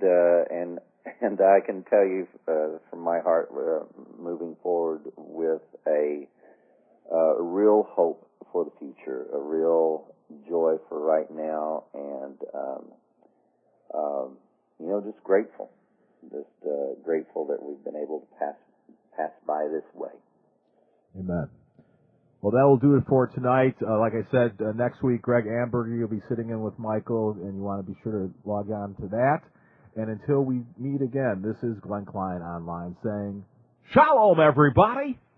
S2: I can tell you from my heart, moving forward with a real hope for the future, a real joy for right now, and just grateful. Just grateful that we've been able to pass by this way.
S1: Amen. Well, that will do it for tonight. Like I said, next week, Greg Amberger will be sitting in with Michael, and you want to be sure to log on to that. And until we meet again, this is Glenn Klein Online saying, Shalom, everybody!